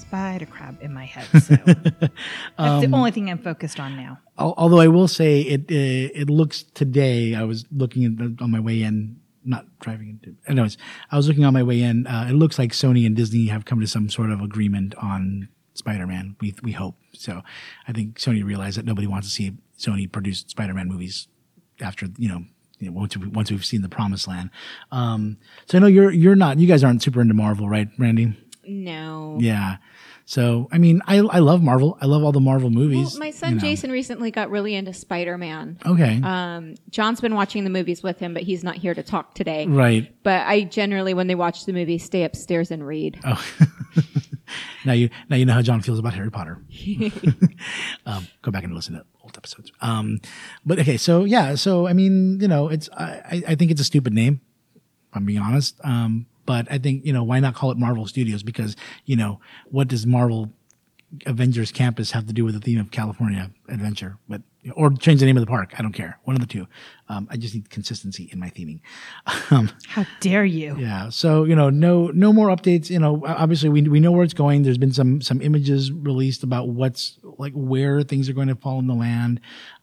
in my head. So that's the only thing I'm focused on now. Although I will say it looks today, I was looking on my way in, not driving into, anyways, I was looking on my way in. It looks like Sony and Disney have come to some sort of agreement on Spider-Man. We hope. So I think Sony realized that nobody wants to see Sony produce Spider-Man movies after, once we've seen The Promised Land. So I know you guys aren't super into Marvel, right, Randy? No. Yeah. So, I mean, I love Marvel. I love all the Marvel movies. Well, my son Jason recently got really into Spider-Man. Okay. John's been watching the movies with him, but he's not here to talk today. Right. But I generally, when they watch the movie, stay upstairs and read. Oh. Now you know how John feels about Harry Potter. Go back and listen to old episodes. But okay, so yeah, I mean, I think it's a stupid name, if I'm being honest. But I think, why not call it Marvel Studios? Because, what does Marvel Avengers Campus have to do with the theme of California Adventure? Or change the name of the park. I don't care. One of the two. I just need consistency in my theming. How dare you? Yeah. So, no more updates. Obviously we know where it's going. There's been some images released about where things are going to fall in the land.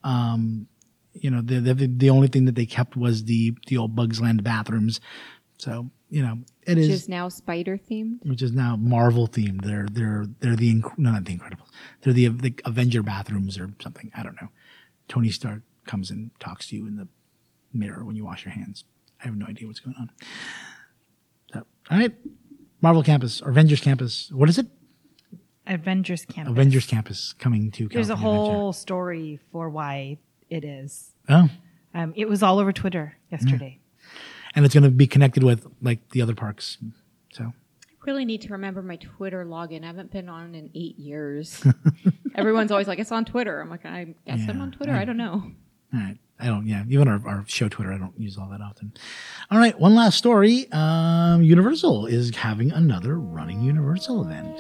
The only thing that they kept was the old Bugs Land bathrooms. So, it is. Which is now spider themed? Which is now Marvel themed. They're not the Incredibles. They're the Avenger bathrooms or something. I don't know. Tony Stark comes and talks to you in the mirror when you wash your hands. I have no idea what's going on. So, all right. Marvel Campus or Avengers Campus. What is it? Avengers Campus. Avengers Campus coming to California. There's a whole story for why it is. Oh, It was all over Twitter yesterday. and it's going to be connected with like the other parks. So Really need to remember my Twitter login. I haven't been on in 8 years. Everyone's always like, it's on Twitter. I'm like, I guess I'm on Twitter. I don't know. all right, I don't. Yeah, even our show Twitter, I don't use all that often. All right, one last story. Universal is having another running Universal event.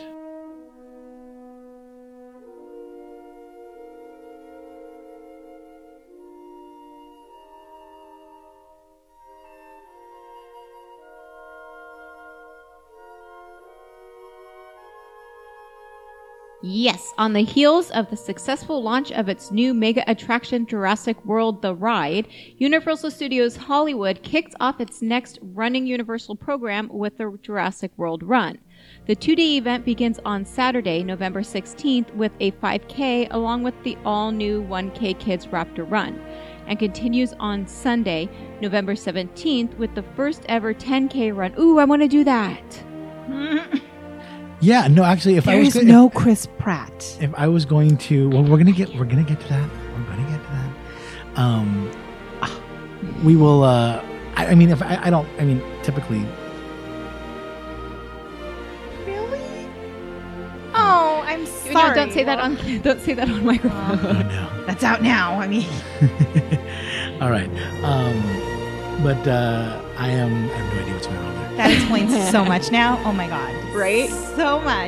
Yes, on the heels of the successful launch of its new mega attraction Jurassic World The Ride, Universal Studios Hollywood kicked off its next running Universal program with the Jurassic World Run. The 2-day event begins on Saturday, November 16th with a 5K along with the all-new 1K Kids Raptor Run, and continues on Sunday, November 17th with the first ever 10K run. Ooh, I want to do that. Yeah, no, actually, if There I was is no Chris Pratt. if I was going to, well, we're gonna get to that. We're gonna get to that. We will. I mean, if I don't. I mean, typically. Really? Oh, I'm sorry. No, don't say that on microphone. Oh no. That's out now. I mean, All right. But I have no idea what's going on there. that explains so much now. Oh my God. Right? So much.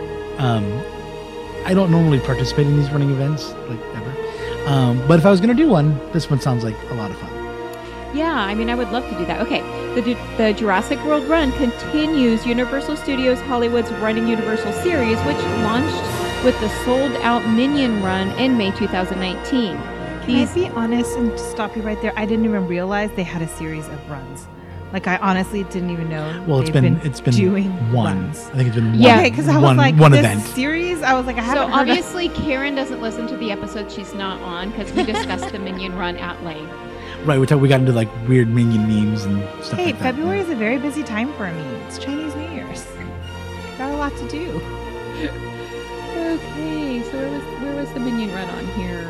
I don't normally participate in these running events, like ever. But if I was going to do one, this one sounds like a lot of fun. Yeah, I mean, I would love to do that. Okay, the Jurassic World Run continues Universal Studios Hollywood's Running Universal series, which launched with the sold-out Minion Run in May 2019. Can I be honest and stop you right there? I didn't even realize they had a series of runs. Like, I honestly didn't even know. Well, it's they've been doing one. runs. I think it's been one. Yeah. Okay, because I was one, like, one this event. series, I was like, I So haven't heard of- obviously Karen doesn't listen to the episode she's not on because we discussed the Minion Run at length. Right, we got into like weird Minion memes and stuff Hey, like that. February is a very busy time for me. It's Chinese New Year's. Got a lot to do. Okay, so where was the Minion Run on here?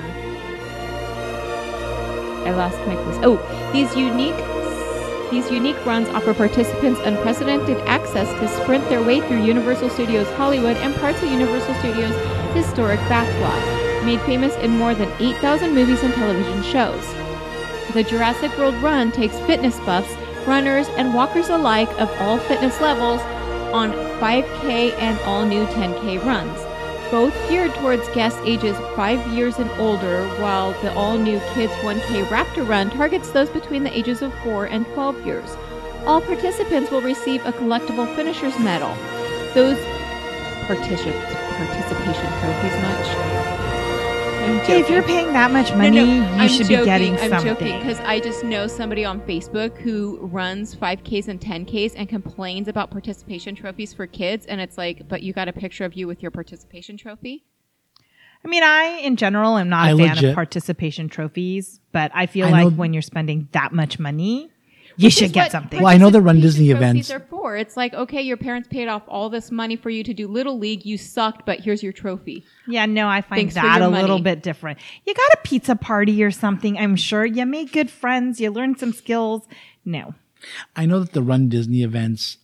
I lost my place. Oh, these unique runs offer participants unprecedented access to sprint their way through Universal Studios Hollywood and parts of Universal Studios' historic backlot, made famous in more than 8,000 movies and television shows. The Jurassic World Run takes fitness buffs, runners, and walkers alike of all fitness levels on 5K and all-new 10K runs, both geared towards guests ages 5 years and older, while the all-new Kids 1K Raptor Run targets those between the ages of 4 and 12 years. All participants will receive a collectible finisher's medal. Those participation trophies much. I'm Hey, if you're joking. paying that much money, you should be getting I'm something. joking because I just know somebody on Facebook who runs 5Ks and 10Ks and complains about participation trophies for kids. And it's like, but you got a picture of you with your participation trophy? I mean, I, in general, am not I a fan legit- of participation trophies, but I feel I like know- when you're spending that much money, you should get something. Well, I know they run Disney Participation events. trophies are for. It's like, okay, your parents paid off all this money for you to do Little League. You sucked, but here's your trophy. Yeah, no, I find Thanks for that your a little money. bit different. You got a pizza party or something, I'm sure. You made good friends. You learned some skills. No. I know that the Run Disney events,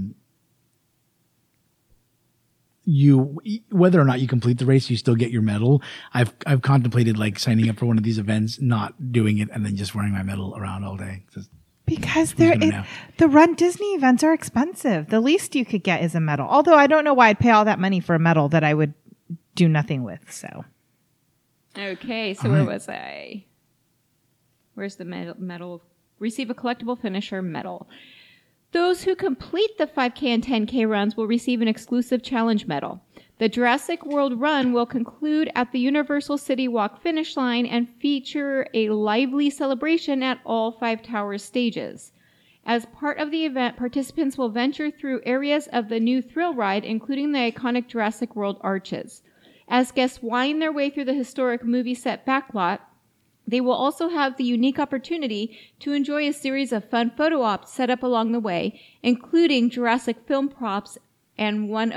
you whether or not you complete the race, you still get your medal. I've contemplated like signing up for one of these events, not doing it, and then just wearing my medal around all day. Just- Because Who's gonna know? the Run Disney events are expensive. The least you could get is a medal. Although I don't know why I'd pay all that money for a medal that I would do nothing with. So Okay, so where was I? Where's the medal? Receive a collectible finisher medal. Those who complete the 5K and 10K runs will receive an exclusive challenge medal. The Jurassic World Run will conclude at the Universal City Walk finish line and feature a lively celebration at all 5 towers stages. As part of the event, participants will venture through areas of the new thrill ride, including the iconic Jurassic World arches. As guests wind their way through the historic movie set backlot, they will also have the unique opportunity to enjoy a series of fun photo ops set up along the way, including Jurassic film props and one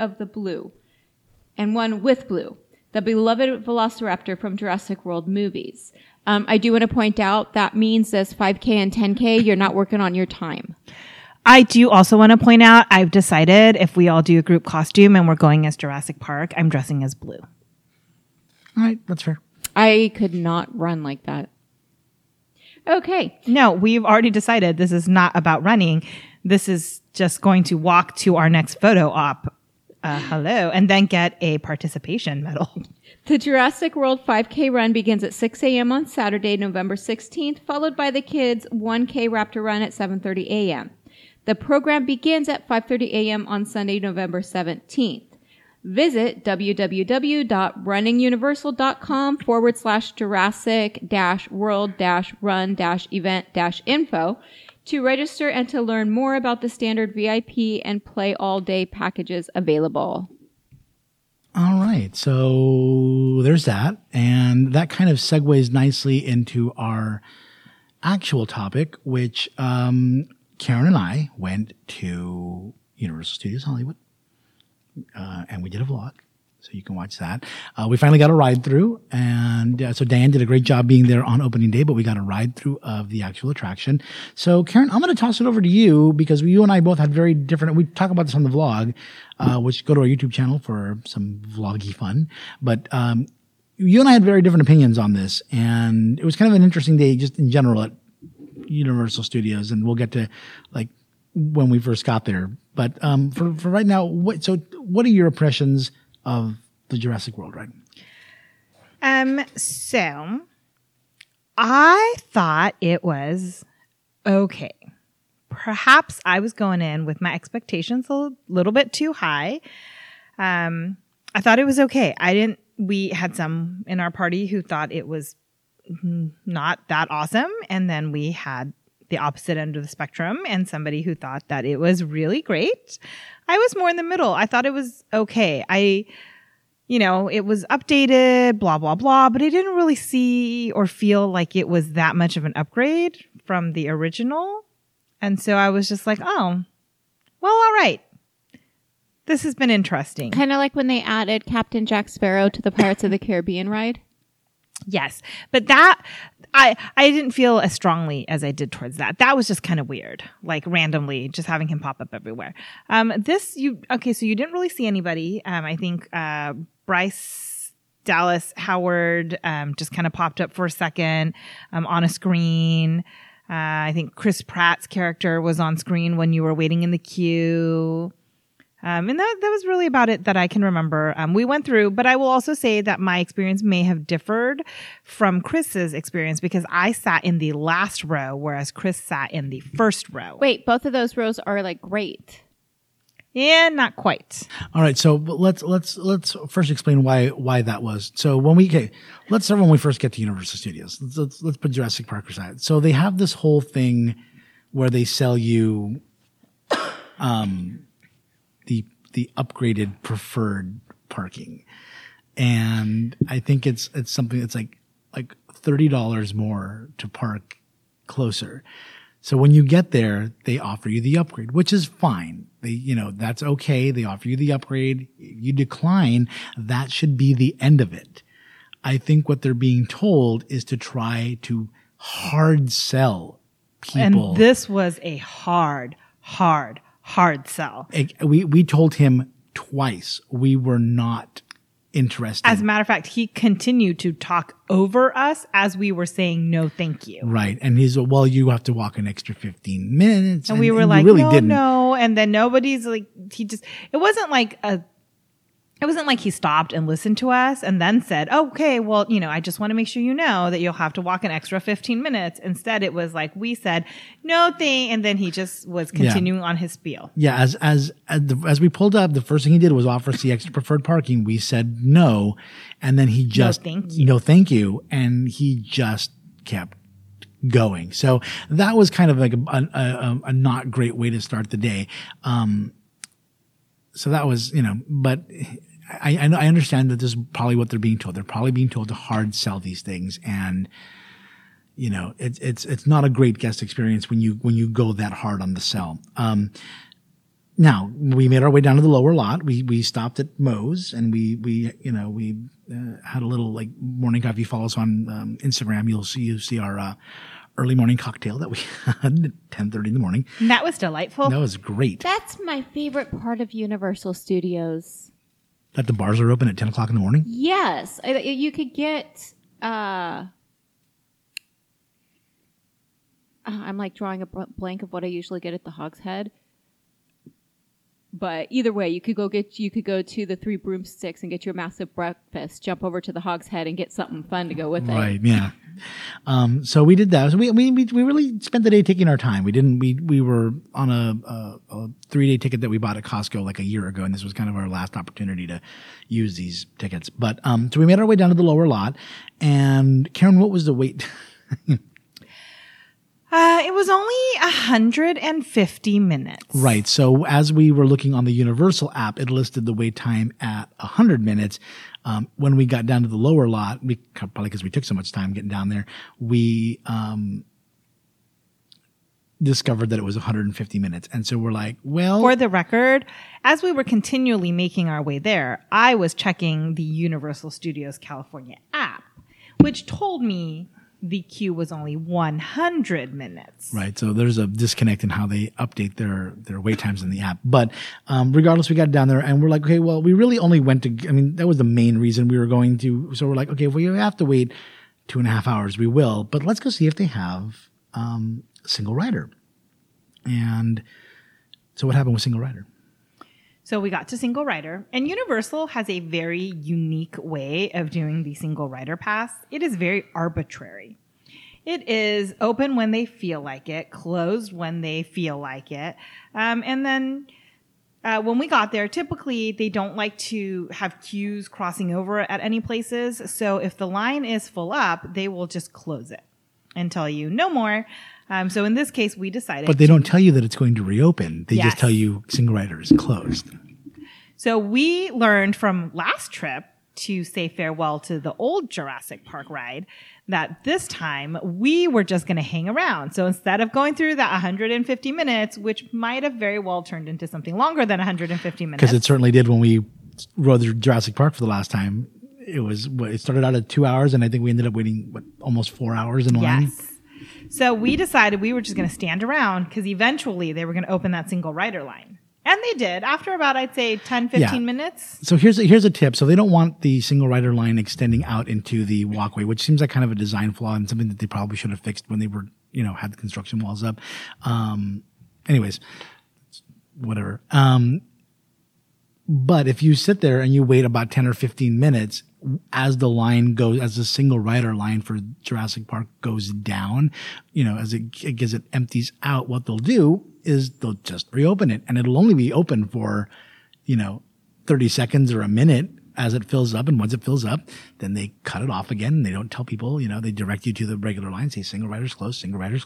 with Blue, the beloved Velociraptor from Jurassic World movies. I do want to point out that means this 5K and 10K, you're not working on your time. I do also want to point out, I've decided if we all do a group costume and we're going as Jurassic Park, I'm dressing as Blue. All right, that's fair. I could not run like that. Okay. No, we've already decided this is not about running. This is just going to walk to our next photo op. Hello. And then get a participation medal. The Jurassic World 5K run begins at 6 a.m. on Saturday, November 16th, followed by the kids' 1K Raptor run at 7:30 a.m. The program begins at 5:30 a.m. on Sunday, November 17th. Visit www.runninguniversal.com/Jurassic-World-Run-Event-Info to register and to learn more about the standard VIP and play all day packages available. All right. So there's that. And that kind of segues nicely into our actual topic, which Karen and I went to Universal Studios Hollywood. And we did a vlog, so you can watch that. We finally got a ride through, and so Dan did a great job being there on opening day, but we got a ride through of the actual attraction. So Karen, I'm going to toss it over to you because you and I both had very different, we talk about this on the vlog, which go to our YouTube channel for some vloggy fun. But you and I had very different opinions on this, and it was kind of an interesting day just in general at Universal Studios, and we'll get to like when we first got there. But for right now, what are your impressions of the Jurassic World ride? So I thought it was okay. Perhaps I was going in with my expectations a little bit too high. I thought it was okay. We had some in our party who thought it was not that awesome. And then we had the opposite end of the spectrum and somebody who thought that it was really great. I was more in the middle. I thought it was okay. It was updated, blah, blah, blah, but I didn't really see or feel like it was that much of an upgrade from the original. And so I was just like, oh, well, all right. This has been interesting. Kind of like when they added Captain Jack Sparrow to the Pirates of the Caribbean ride. Yes. But that, I didn't feel as strongly as I did towards that. That was just kind of weird, like randomly just having him pop up everywhere. So you didn't really see anybody. I think, Bryce Dallas Howard, just kind of popped up for a second, on a screen. I think Chris Pratt's character was on screen when you were waiting in the queue. And that was really about it that I can remember. We went through, but I will also say that my experience may have differed from Chris's experience because I sat in the last row, whereas Chris sat in the first row. Wait, both of those rows are like great. Yeah, not quite. All right, so let's first explain why that was. So let's start when we first get to Universal Studios. Let's put Jurassic Park aside. So they have this whole thing where they sell you, the upgraded preferred parking. And I think it's something that's like $30 more to park closer. So when you get there, they offer you the upgrade, which is fine. That's okay. They offer you the upgrade. You decline. That should be the end of it. I think what they're being told is to try to hard sell people. And this was a hard sell. We told him twice we were not interested. As a matter of fact, he continued to talk over us as we were saying no thank you. Right. And he's, well, you have to walk an extra 15 minutes. And we were like, really no. And then nobody's like, it wasn't like he stopped and listened to us and then said, okay, well, I just want to make sure you know that you'll have to walk an extra 15 minutes. Instead, it was like we said, no thing. And then he just was continuing on his spiel. Yeah. As we pulled up, the first thing he did was offer us the extra preferred parking. We said no. And then he just, no, thank you. And he just kept going. So that was kind of like a not great way to start the day. So that was, but I understand that this is probably what they're being told. They're probably being told to hard sell these things. And, it's not a great guest experience when you go that hard on the sell. Now we made our way down to the lower lot. We stopped at Moe's and we had a little like morning coffee. If you follow us on Instagram, you'll see our early morning cocktail that we had at 10:30 in the morning. And that was delightful. That was great. That's my favorite part of Universal Studios. That the bars are open at 10 o'clock in the morning? Yes. You could get... I'm like drawing a blank of what I usually get at the Hog's Head. But either way, you could go to the Three Broomsticks and get your massive breakfast, jump over to the Hog's Head and get something fun to go with it. Right, yeah. So we did that. So we really spent the day taking our time. We were on a 3-day ticket that we bought at Costco like a year ago, and this was kind of our last opportunity to use these tickets. But, so we made our way down to the lower lot, and Karen, what was the wait? It was only 150 minutes. Right. So as we were looking on the Universal app, it listed the wait time at 100 minutes. When we got down to the lower lot, probably because we took so much time getting down there, we discovered that it was 150 minutes. And so we're like, well... For the record, as we were continually making our way there, I was checking the Universal Studios California app, which told me the queue was only 100 minutes. Right. So there's a disconnect in how they update their wait times in the app. But regardless, we got down there and we're like, okay, well, we really only went to, that was the main reason we were going to. So we're like, okay, if we have to wait 2.5 hours, we will. But let's go see if they have single rider. And so what happened with single rider? So we got to single rider, and Universal has a very unique way of doing the single rider pass. It is very arbitrary. It is open when they feel like it, closed when they feel like it. And then when we got there, typically they don't like to have queues crossing over at any places. So if the line is full up, they will just close it and tell you no more. So in this case, we decided. But they don't tell you that it's going to reopen. They Yes. just tell you single rider is closed. So we learned from last trip to say farewell to the old Jurassic Park ride that this time we were just going to hang around. So instead of going through that 150 minutes, which might have very well turned into something longer than 150 minutes. Because it certainly did when we rode the Jurassic Park for the last time. It started out at 2 hours, and I think we ended up waiting, almost 4 hours in line? Yes. So we decided we were just going to stand around because eventually they were going to open that single rider line. And they did after about, I'd say, 10, 15 minutes. So here's a tip. So they don't want the single rider line extending out into the walkway, which seems like kind of a design flaw and something that they probably should have fixed when they were, had the construction walls up. Anyways, whatever. But if you sit there and you wait about 10 or 15 minutes as the single rider line for Jurassic Park goes down, as it empties out, what they'll do is they'll just reopen it, and it'll only be open for, 30 seconds or a minute as it fills up. And once it fills up, then they cut it off again. And they don't tell people, they direct you to the regular line, say single rider's closed,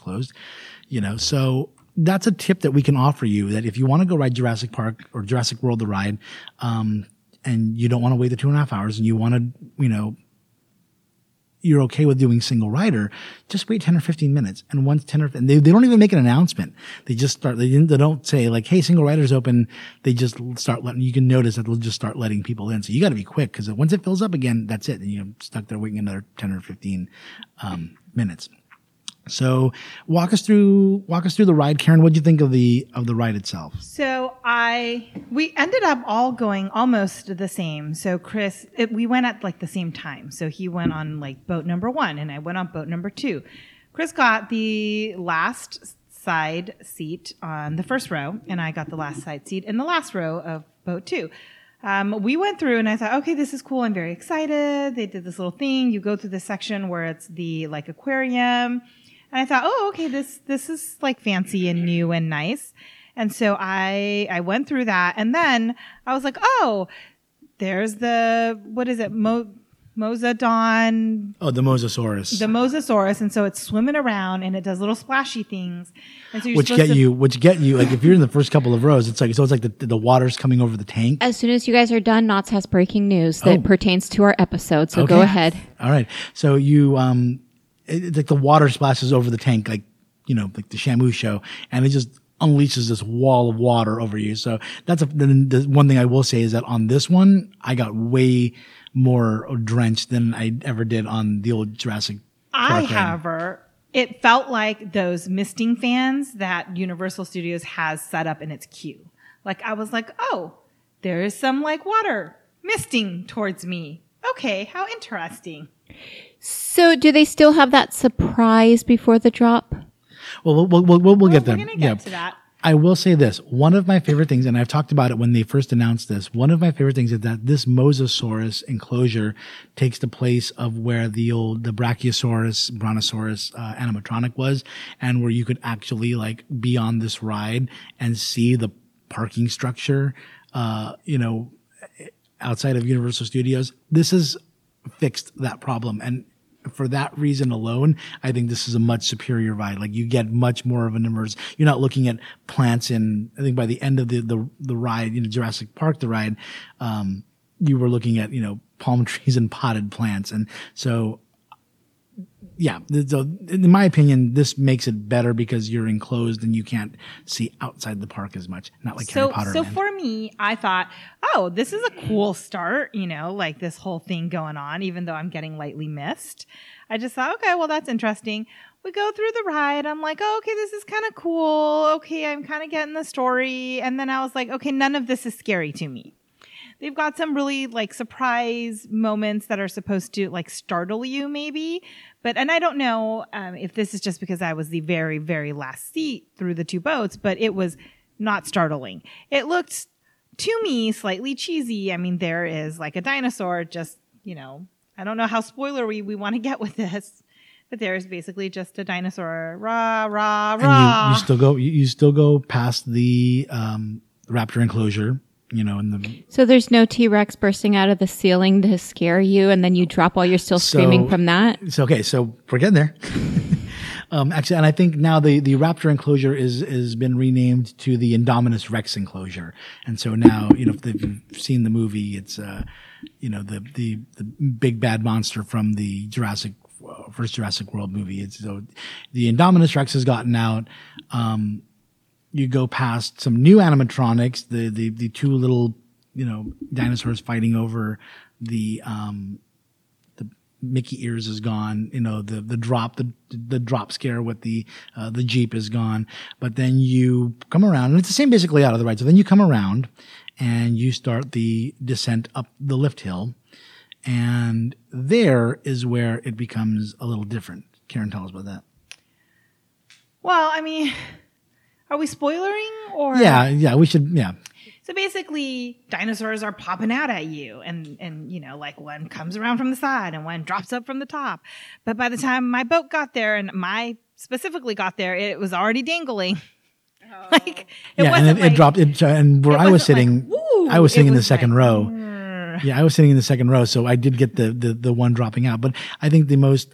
so that's a tip that we can offer you, that if you want to go ride Jurassic Park or Jurassic World, the ride, and you don't want to wait the 2.5 hours and you want to, you're okay with doing single rider, just wait 10 or 15 minutes. And once and they don't even make an announcement. They just start, they don't say like, hey, single rider's open. They just start you can notice that they'll just start letting people in. So you got to be quick, because once it fills up again, that's it. And you're stuck there waiting another 10 or 15, minutes. So walk us through the ride, Karen. What did you think of the ride itself? So we ended up all going almost the same. So Chris, we went at like the same time. So he went on like boat number 1 and I went on boat number 2. Chris got the last side seat on the first row and I got the last side seat in the last row of boat 2. We went through and I thought, okay, this is cool. I'm very excited. They did this little thing. You go through the section where it's the like aquarium. And I thought, oh, okay, this is like fancy and new and nice. And so I went through that. And then I was like, oh, there's what is it? Mosasaurus. Oh, the Mosasaurus. The Mosasaurus. And so it's swimming around and it does little splashy things. And so which get you, like if you're in the first couple of rows, it's like the water's coming over the tank. As soon as you guys are done, Knott's has breaking news that pertains to our episode. So go ahead. All right. So you, it's like the water splashes over the tank, like the Shamu show, and it just unleashes this wall of water over you. So that's the one thing I will say is that on this one, I got way more drenched than I ever did on the old Jurassic Park. However, it felt like those misting fans that Universal Studios has set up in its queue. Like I was like, oh, there is some like water misting towards me. Okay, how interesting. So do they still have that surprise before the drop? Well, we'll get there. We're going to get to that. I will say this. One of my favorite things, and I've talked about it when they first announced this, one of my favorite things is that this Mosasaurus enclosure takes the place of where the Brachiosaurus, Brontosaurus, animatronic was, and where you could actually like be on this ride and see the parking structure, outside of Universal Studios. This has fixed that problem. And for that reason alone, I think this is a much superior ride. Like you get much more of an immersive. You're not looking at plants in, I think by the end of the ride, Jurassic Park, the ride, you were looking at, palm trees and potted plants. And so, yeah, so in my opinion, this makes it better because you're enclosed and you can't see outside the park as much. Not like Harry Potter. So Land. for me, I thought, oh, this is a cool start, like this whole thing going on, even though I'm getting lightly missed. I just thought, okay, well, that's interesting. We go through the ride. I'm like, oh, okay, this is kind of cool. Okay, I'm kind of getting the story. And then I was like, okay, none of this is scary to me. They've got some really like surprise moments that are supposed to like startle you maybe. And I don't know if this is just because I was the very, very last seat through the two boats, but it was not startling. It looked to me slightly cheesy. I mean, there is like a dinosaur just, I don't know how spoilery we want to get with this, but there is basically just a dinosaur. Rah, rah, rah. And you still go past the raptor enclosure. So there's no T-Rex bursting out of the ceiling to scare you, and then you drop while you're still screaming from that? So we're getting there. Actually, and I think now the raptor enclosure is been renamed to the Indominus Rex enclosure. And so now, if you've seen the movie, it's, the big bad monster from the first Jurassic World movie. So the Indominus Rex has gotten out. You go past some new animatronics, the two little, dinosaurs fighting over the Mickey ears is gone. The drop scare with the Jeep is gone. But then you come around, and it's the same basically out of the ride. So then you come around and you start the descent up the lift hill. And there is where it becomes a little different. Karen, tell us about that. Well, I mean, are we spoilering or? Yeah, we should, yeah. So basically, dinosaurs are popping out at you, and like one comes around from the side and one drops up from the top. But by the time my boat got there, and my specifically got there, it was already dangling. Like it wasn't it dropped. And where I was sitting, I was sitting in the second row. Yeah, I was sitting in the second row, so I did get the one dropping out. But I think the most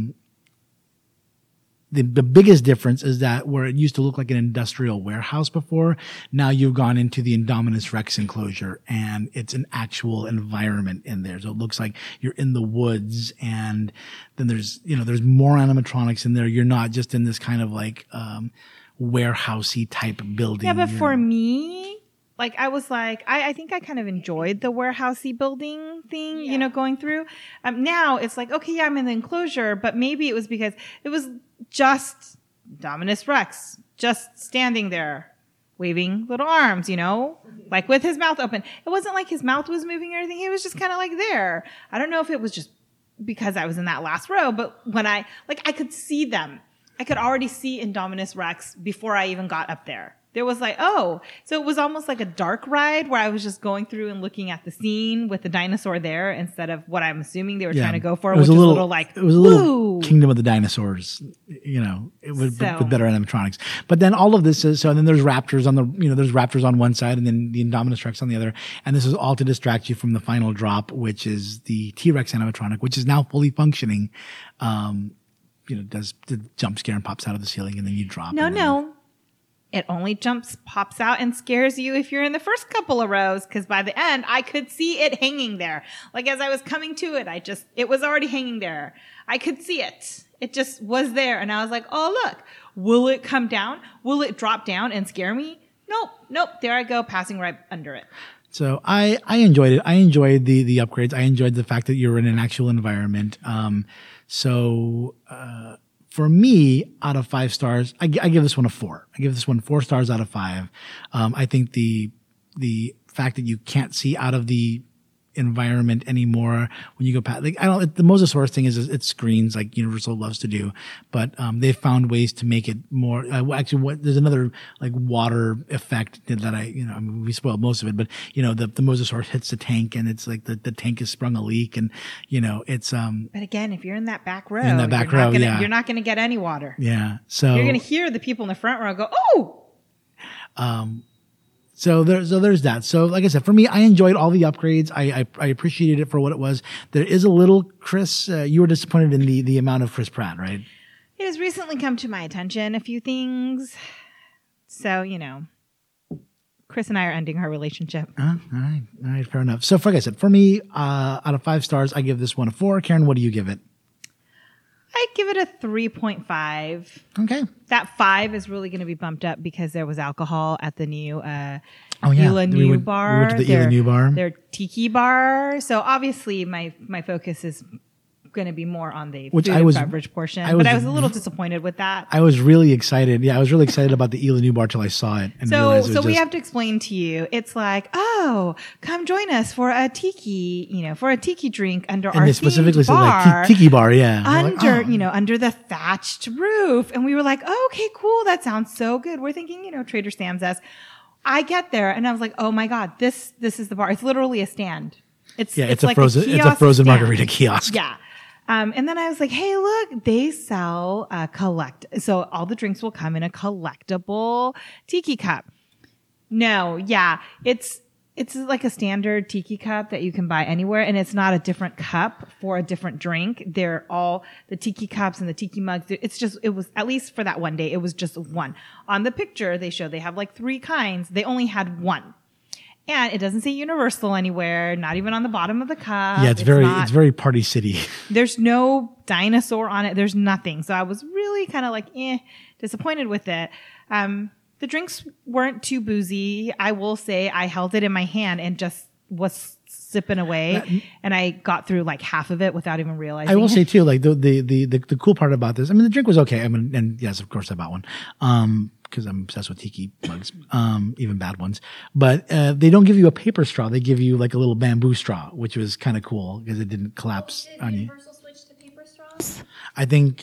the biggest difference is that where it used to look like an industrial warehouse before, now you've gone into the Indominus Rex enclosure and it's an actual environment in there. So it looks like you're in the woods, and then there's more animatronics in there. You're not just in this kind of like, warehousey type building. Yeah, but for me, like I was like, I think I kind of enjoyed the warehousey building thing, going through. Now it's like, okay, yeah, I'm in the enclosure, but maybe it was because it was just Indominus Rex just standing there waving little arms, like with his mouth open. It wasn't like his mouth was moving or anything. He was just kind of like there. I don't know if it was just because I was in that last row, but when I could see them. I could already see Indominus Rex before I even got up there. There was like, so it was almost like a dark ride where I was just going through and looking at the scene with the dinosaur there instead of what I'm assuming they were trying to go for, which was a little like, it was a little Kingdom of the Dinosaurs, with better animatronics. But then all of this is, so then there's raptors on there's raptors on one side and then the Indominus Rex on the other. And this is all to distract you from the final drop, which is the T-Rex animatronic, which is now fully functioning. Does the jump scare and pops out of the ceiling and then you drop. No. It only pops out and scares you if you're in the first couple of rows, because by the end, I could see it hanging there. Like as I was coming to it, it was already hanging there. I could see it. It just was there. And I was like, oh, look, Will it come down? Will it drop down and scare me? Nope. There I go, passing right under it. So I enjoyed it. I enjoyed the upgrades. I enjoyed the fact that you're in an actual environment. For me, out of 5 stars, I give this one a 4. I give this one 4 stars out of 5. I think the fact that you can't see out of the environment anymore when you go past, like, the Mosasaurus thing is it screens like Universal loves to do, but they've found ways to make it more, there's another like water effect that we spoiled most of it, but the Mosasaurus hits the tank and it's like the tank has sprung a leak, and it's But again, if you're in that back row, you're not gonna get any water. Yeah. So you're gonna hear the people in the front row go, oh! So there's that. So like I said, for me, I enjoyed all the upgrades. I appreciated it for what it was. There is a little Chris, you were disappointed in the amount of Chris Pratt, right? It has recently come to my attention, a few things. So, Chris and I are ending our relationship. All right, fair enough. So like I said, for me, out of 5 stars, I give this one a 4. Karen, what do you give it? I give it a 3.5. Okay. That 5 is really going to be bumped up because there was alcohol at the new Ila New bar. We went to the Ila New bar. Their tiki bar. So obviously my focus is going to be more on the food and beverage portion. But I was a little disappointed with that. I was really excited. Yeah, I was really excited about the Ila New bar till I saw it. And so we have to explain to you. It's like, oh, come join us for a tiki, drink under our specifically themed bar. Said like tiki bar, yeah. Under the thatched roof. And we were like, oh, okay, cool. That sounds so good. We're thinking, Trader Sam's. I get there and I was like, oh my God, this is the bar. It's literally a stand. It's a frozen margarita kiosk. Yeah. And then I was like, hey, look, they sell so all the drinks will come in a collectible tiki cup. No, yeah, it's like a standard tiki cup that you can buy anywhere, and it's not a different cup for a different drink. They're all the tiki cups and the tiki mugs. It was, at least for that one day, it was just one. On the picture they show, they have like 3 kinds. They only had one. And it doesn't say Universal anywhere, not even on the bottom of the cup. Yeah, it's very Party City. There's no dinosaur on it. There's nothing. So I was really kind of like, disappointed with it. The drinks weren't too boozy. I will say I held it in my hand and just was sipping away, and I got through like half of it without even realizing. I will say too, like the cool part about this, I mean, the drink was okay. I mean, and yes, of course I bought one. Because I'm obsessed with tiki mugs, even bad ones. But they don't give you a paper straw; they give you like a little bamboo straw, which was kind of cool because it didn't collapse on you. Did Universal switch to paper straws? I think.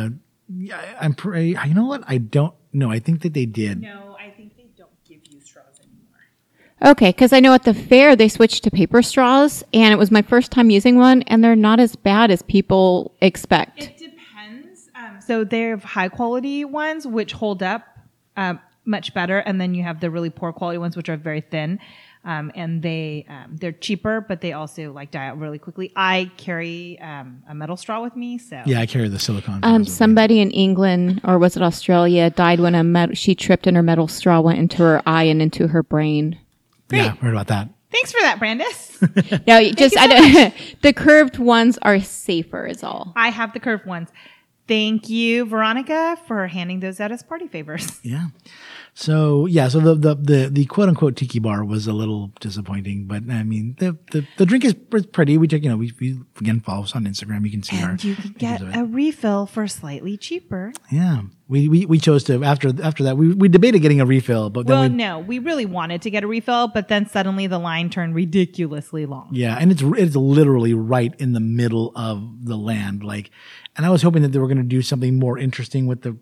You know what? I don't know. I think that they did. No, I think they don't give you straws anymore. Okay, because I know at the fair they switched to paper straws, and it was my first time using one, and they're not as bad as people expect. It depends. So they have high quality ones which hold up much better, and then you have the really poor quality ones which are very thin, and they're cheaper, but they also like die out really quickly. I carry a metal straw with me, so yeah, I carry the silicone. Somebody in England, or was it Australia, died when she tripped and her metal straw went into her eye and into her brain. Great. Yeah, heard about that. Thanks for that, Brandis. No, the curved ones are safer is all. I have the curved ones. Thank you, Veronica, for handing those out as party favors. Yeah. So the quote unquote tiki bar was a little disappointing, but I mean the drink is pretty. We took, we again follow us on Instagram. You can see and you can get a refill for slightly cheaper. Yeah. We chose to after that we debated getting a refill, but then we really wanted to get a refill, but then suddenly the line turned ridiculously long. Yeah, and it's literally right in the middle of the land, and I was hoping that they were going to do something more interesting with the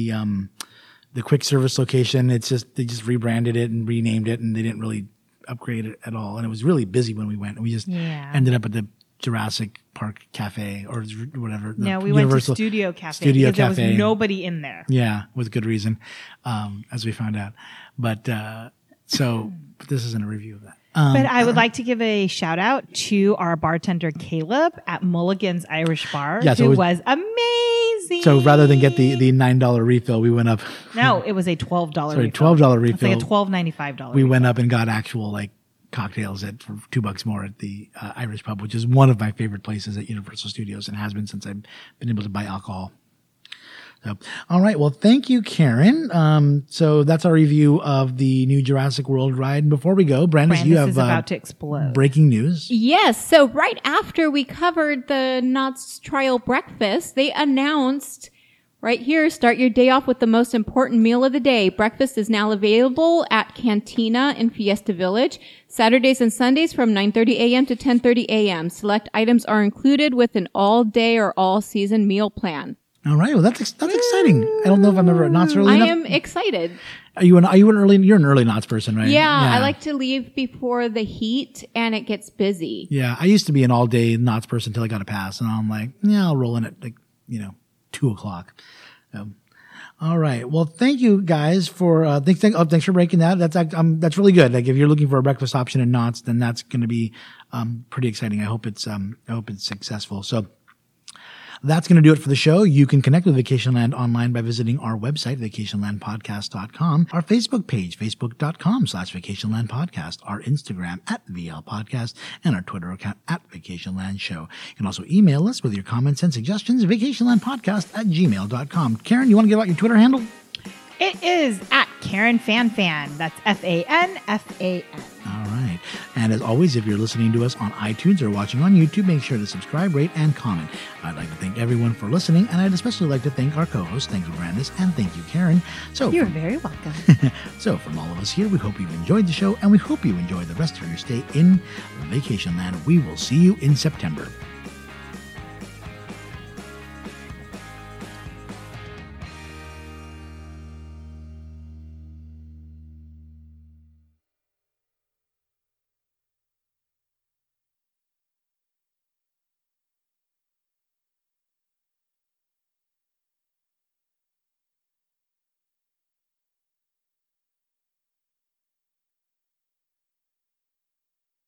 quick service location. It's just they just rebranded it and renamed it, and they didn't really upgrade it at all. And it was really busy when we went, and we just ended up at the Jurassic Park Cafe or whatever. No, we went to Studio Cafe because there was nobody in there. Yeah, with good reason, as we found out. But but this isn't a review of that. But I would like to give a shout out to our bartender Caleb at Mulligan's Irish Bar, who was amazing. So rather than get the $9 refill, we went up. No, it was a $12 Sorry, refill. $12 refill. It's like a $12.95. We went up and got actual cocktails for $2 more at the Irish Pub, which is one of my favorite places at Universal Studios and has been since I've been able to buy alcohol. So, all right. Well, thank you, Karen. So that's our review of the new Jurassic World ride. Before we go, Brandis, you have is about to explode. breaking news. Yes. So right after we covered the Knott's Trial breakfast, they announced right here, start your day off with the most important meal of the day. Breakfast is now available at Cantina in Fiesta Village, Saturdays and Sundays from 9:30 a.m. to 10:30 a.m. Select items are included with an all-day or all-season meal plan. All right. Well, that's exciting. I don't know if I'm ever at Knott's early enough. I am excited. You're an early Knott's person, right? Yeah, I like to leave before the heat and it gets busy. Yeah, I used to be an all day Knott's person until I got a pass, and I'm like, yeah, I'll roll in at 2:00. All right. Well, thank you guys for thanks for breaking that. That's really good. Like if you're looking for a breakfast option in Knott's, then that's going to be pretty exciting. I hope it's successful. So that's going to do it for the show. You can connect with Vacationland online by visiting our website, vacationlandpodcast.com, our Facebook page, facebook.com/vacationlandpodcast, our Instagram @VLPodcast, and our Twitter account @VacationlandShow. You can also email us with your comments and suggestions, vacationlandpodcast@gmail.com. Karen, you want to give out your Twitter handle? It is @KarenFanFan. That's FANFAN. All right. And as always, if you're listening to us on iTunes or watching on YouTube, make sure to subscribe, rate, and comment. I'd like to thank everyone for listening, and I'd especially like to thank our co-hosts. Thank you, Brandis, and thank you, Karen. You're very welcome. So from all of us here, we hope you've enjoyed the show, and we hope you enjoy the rest of your stay in Vacationland. We will see you in September.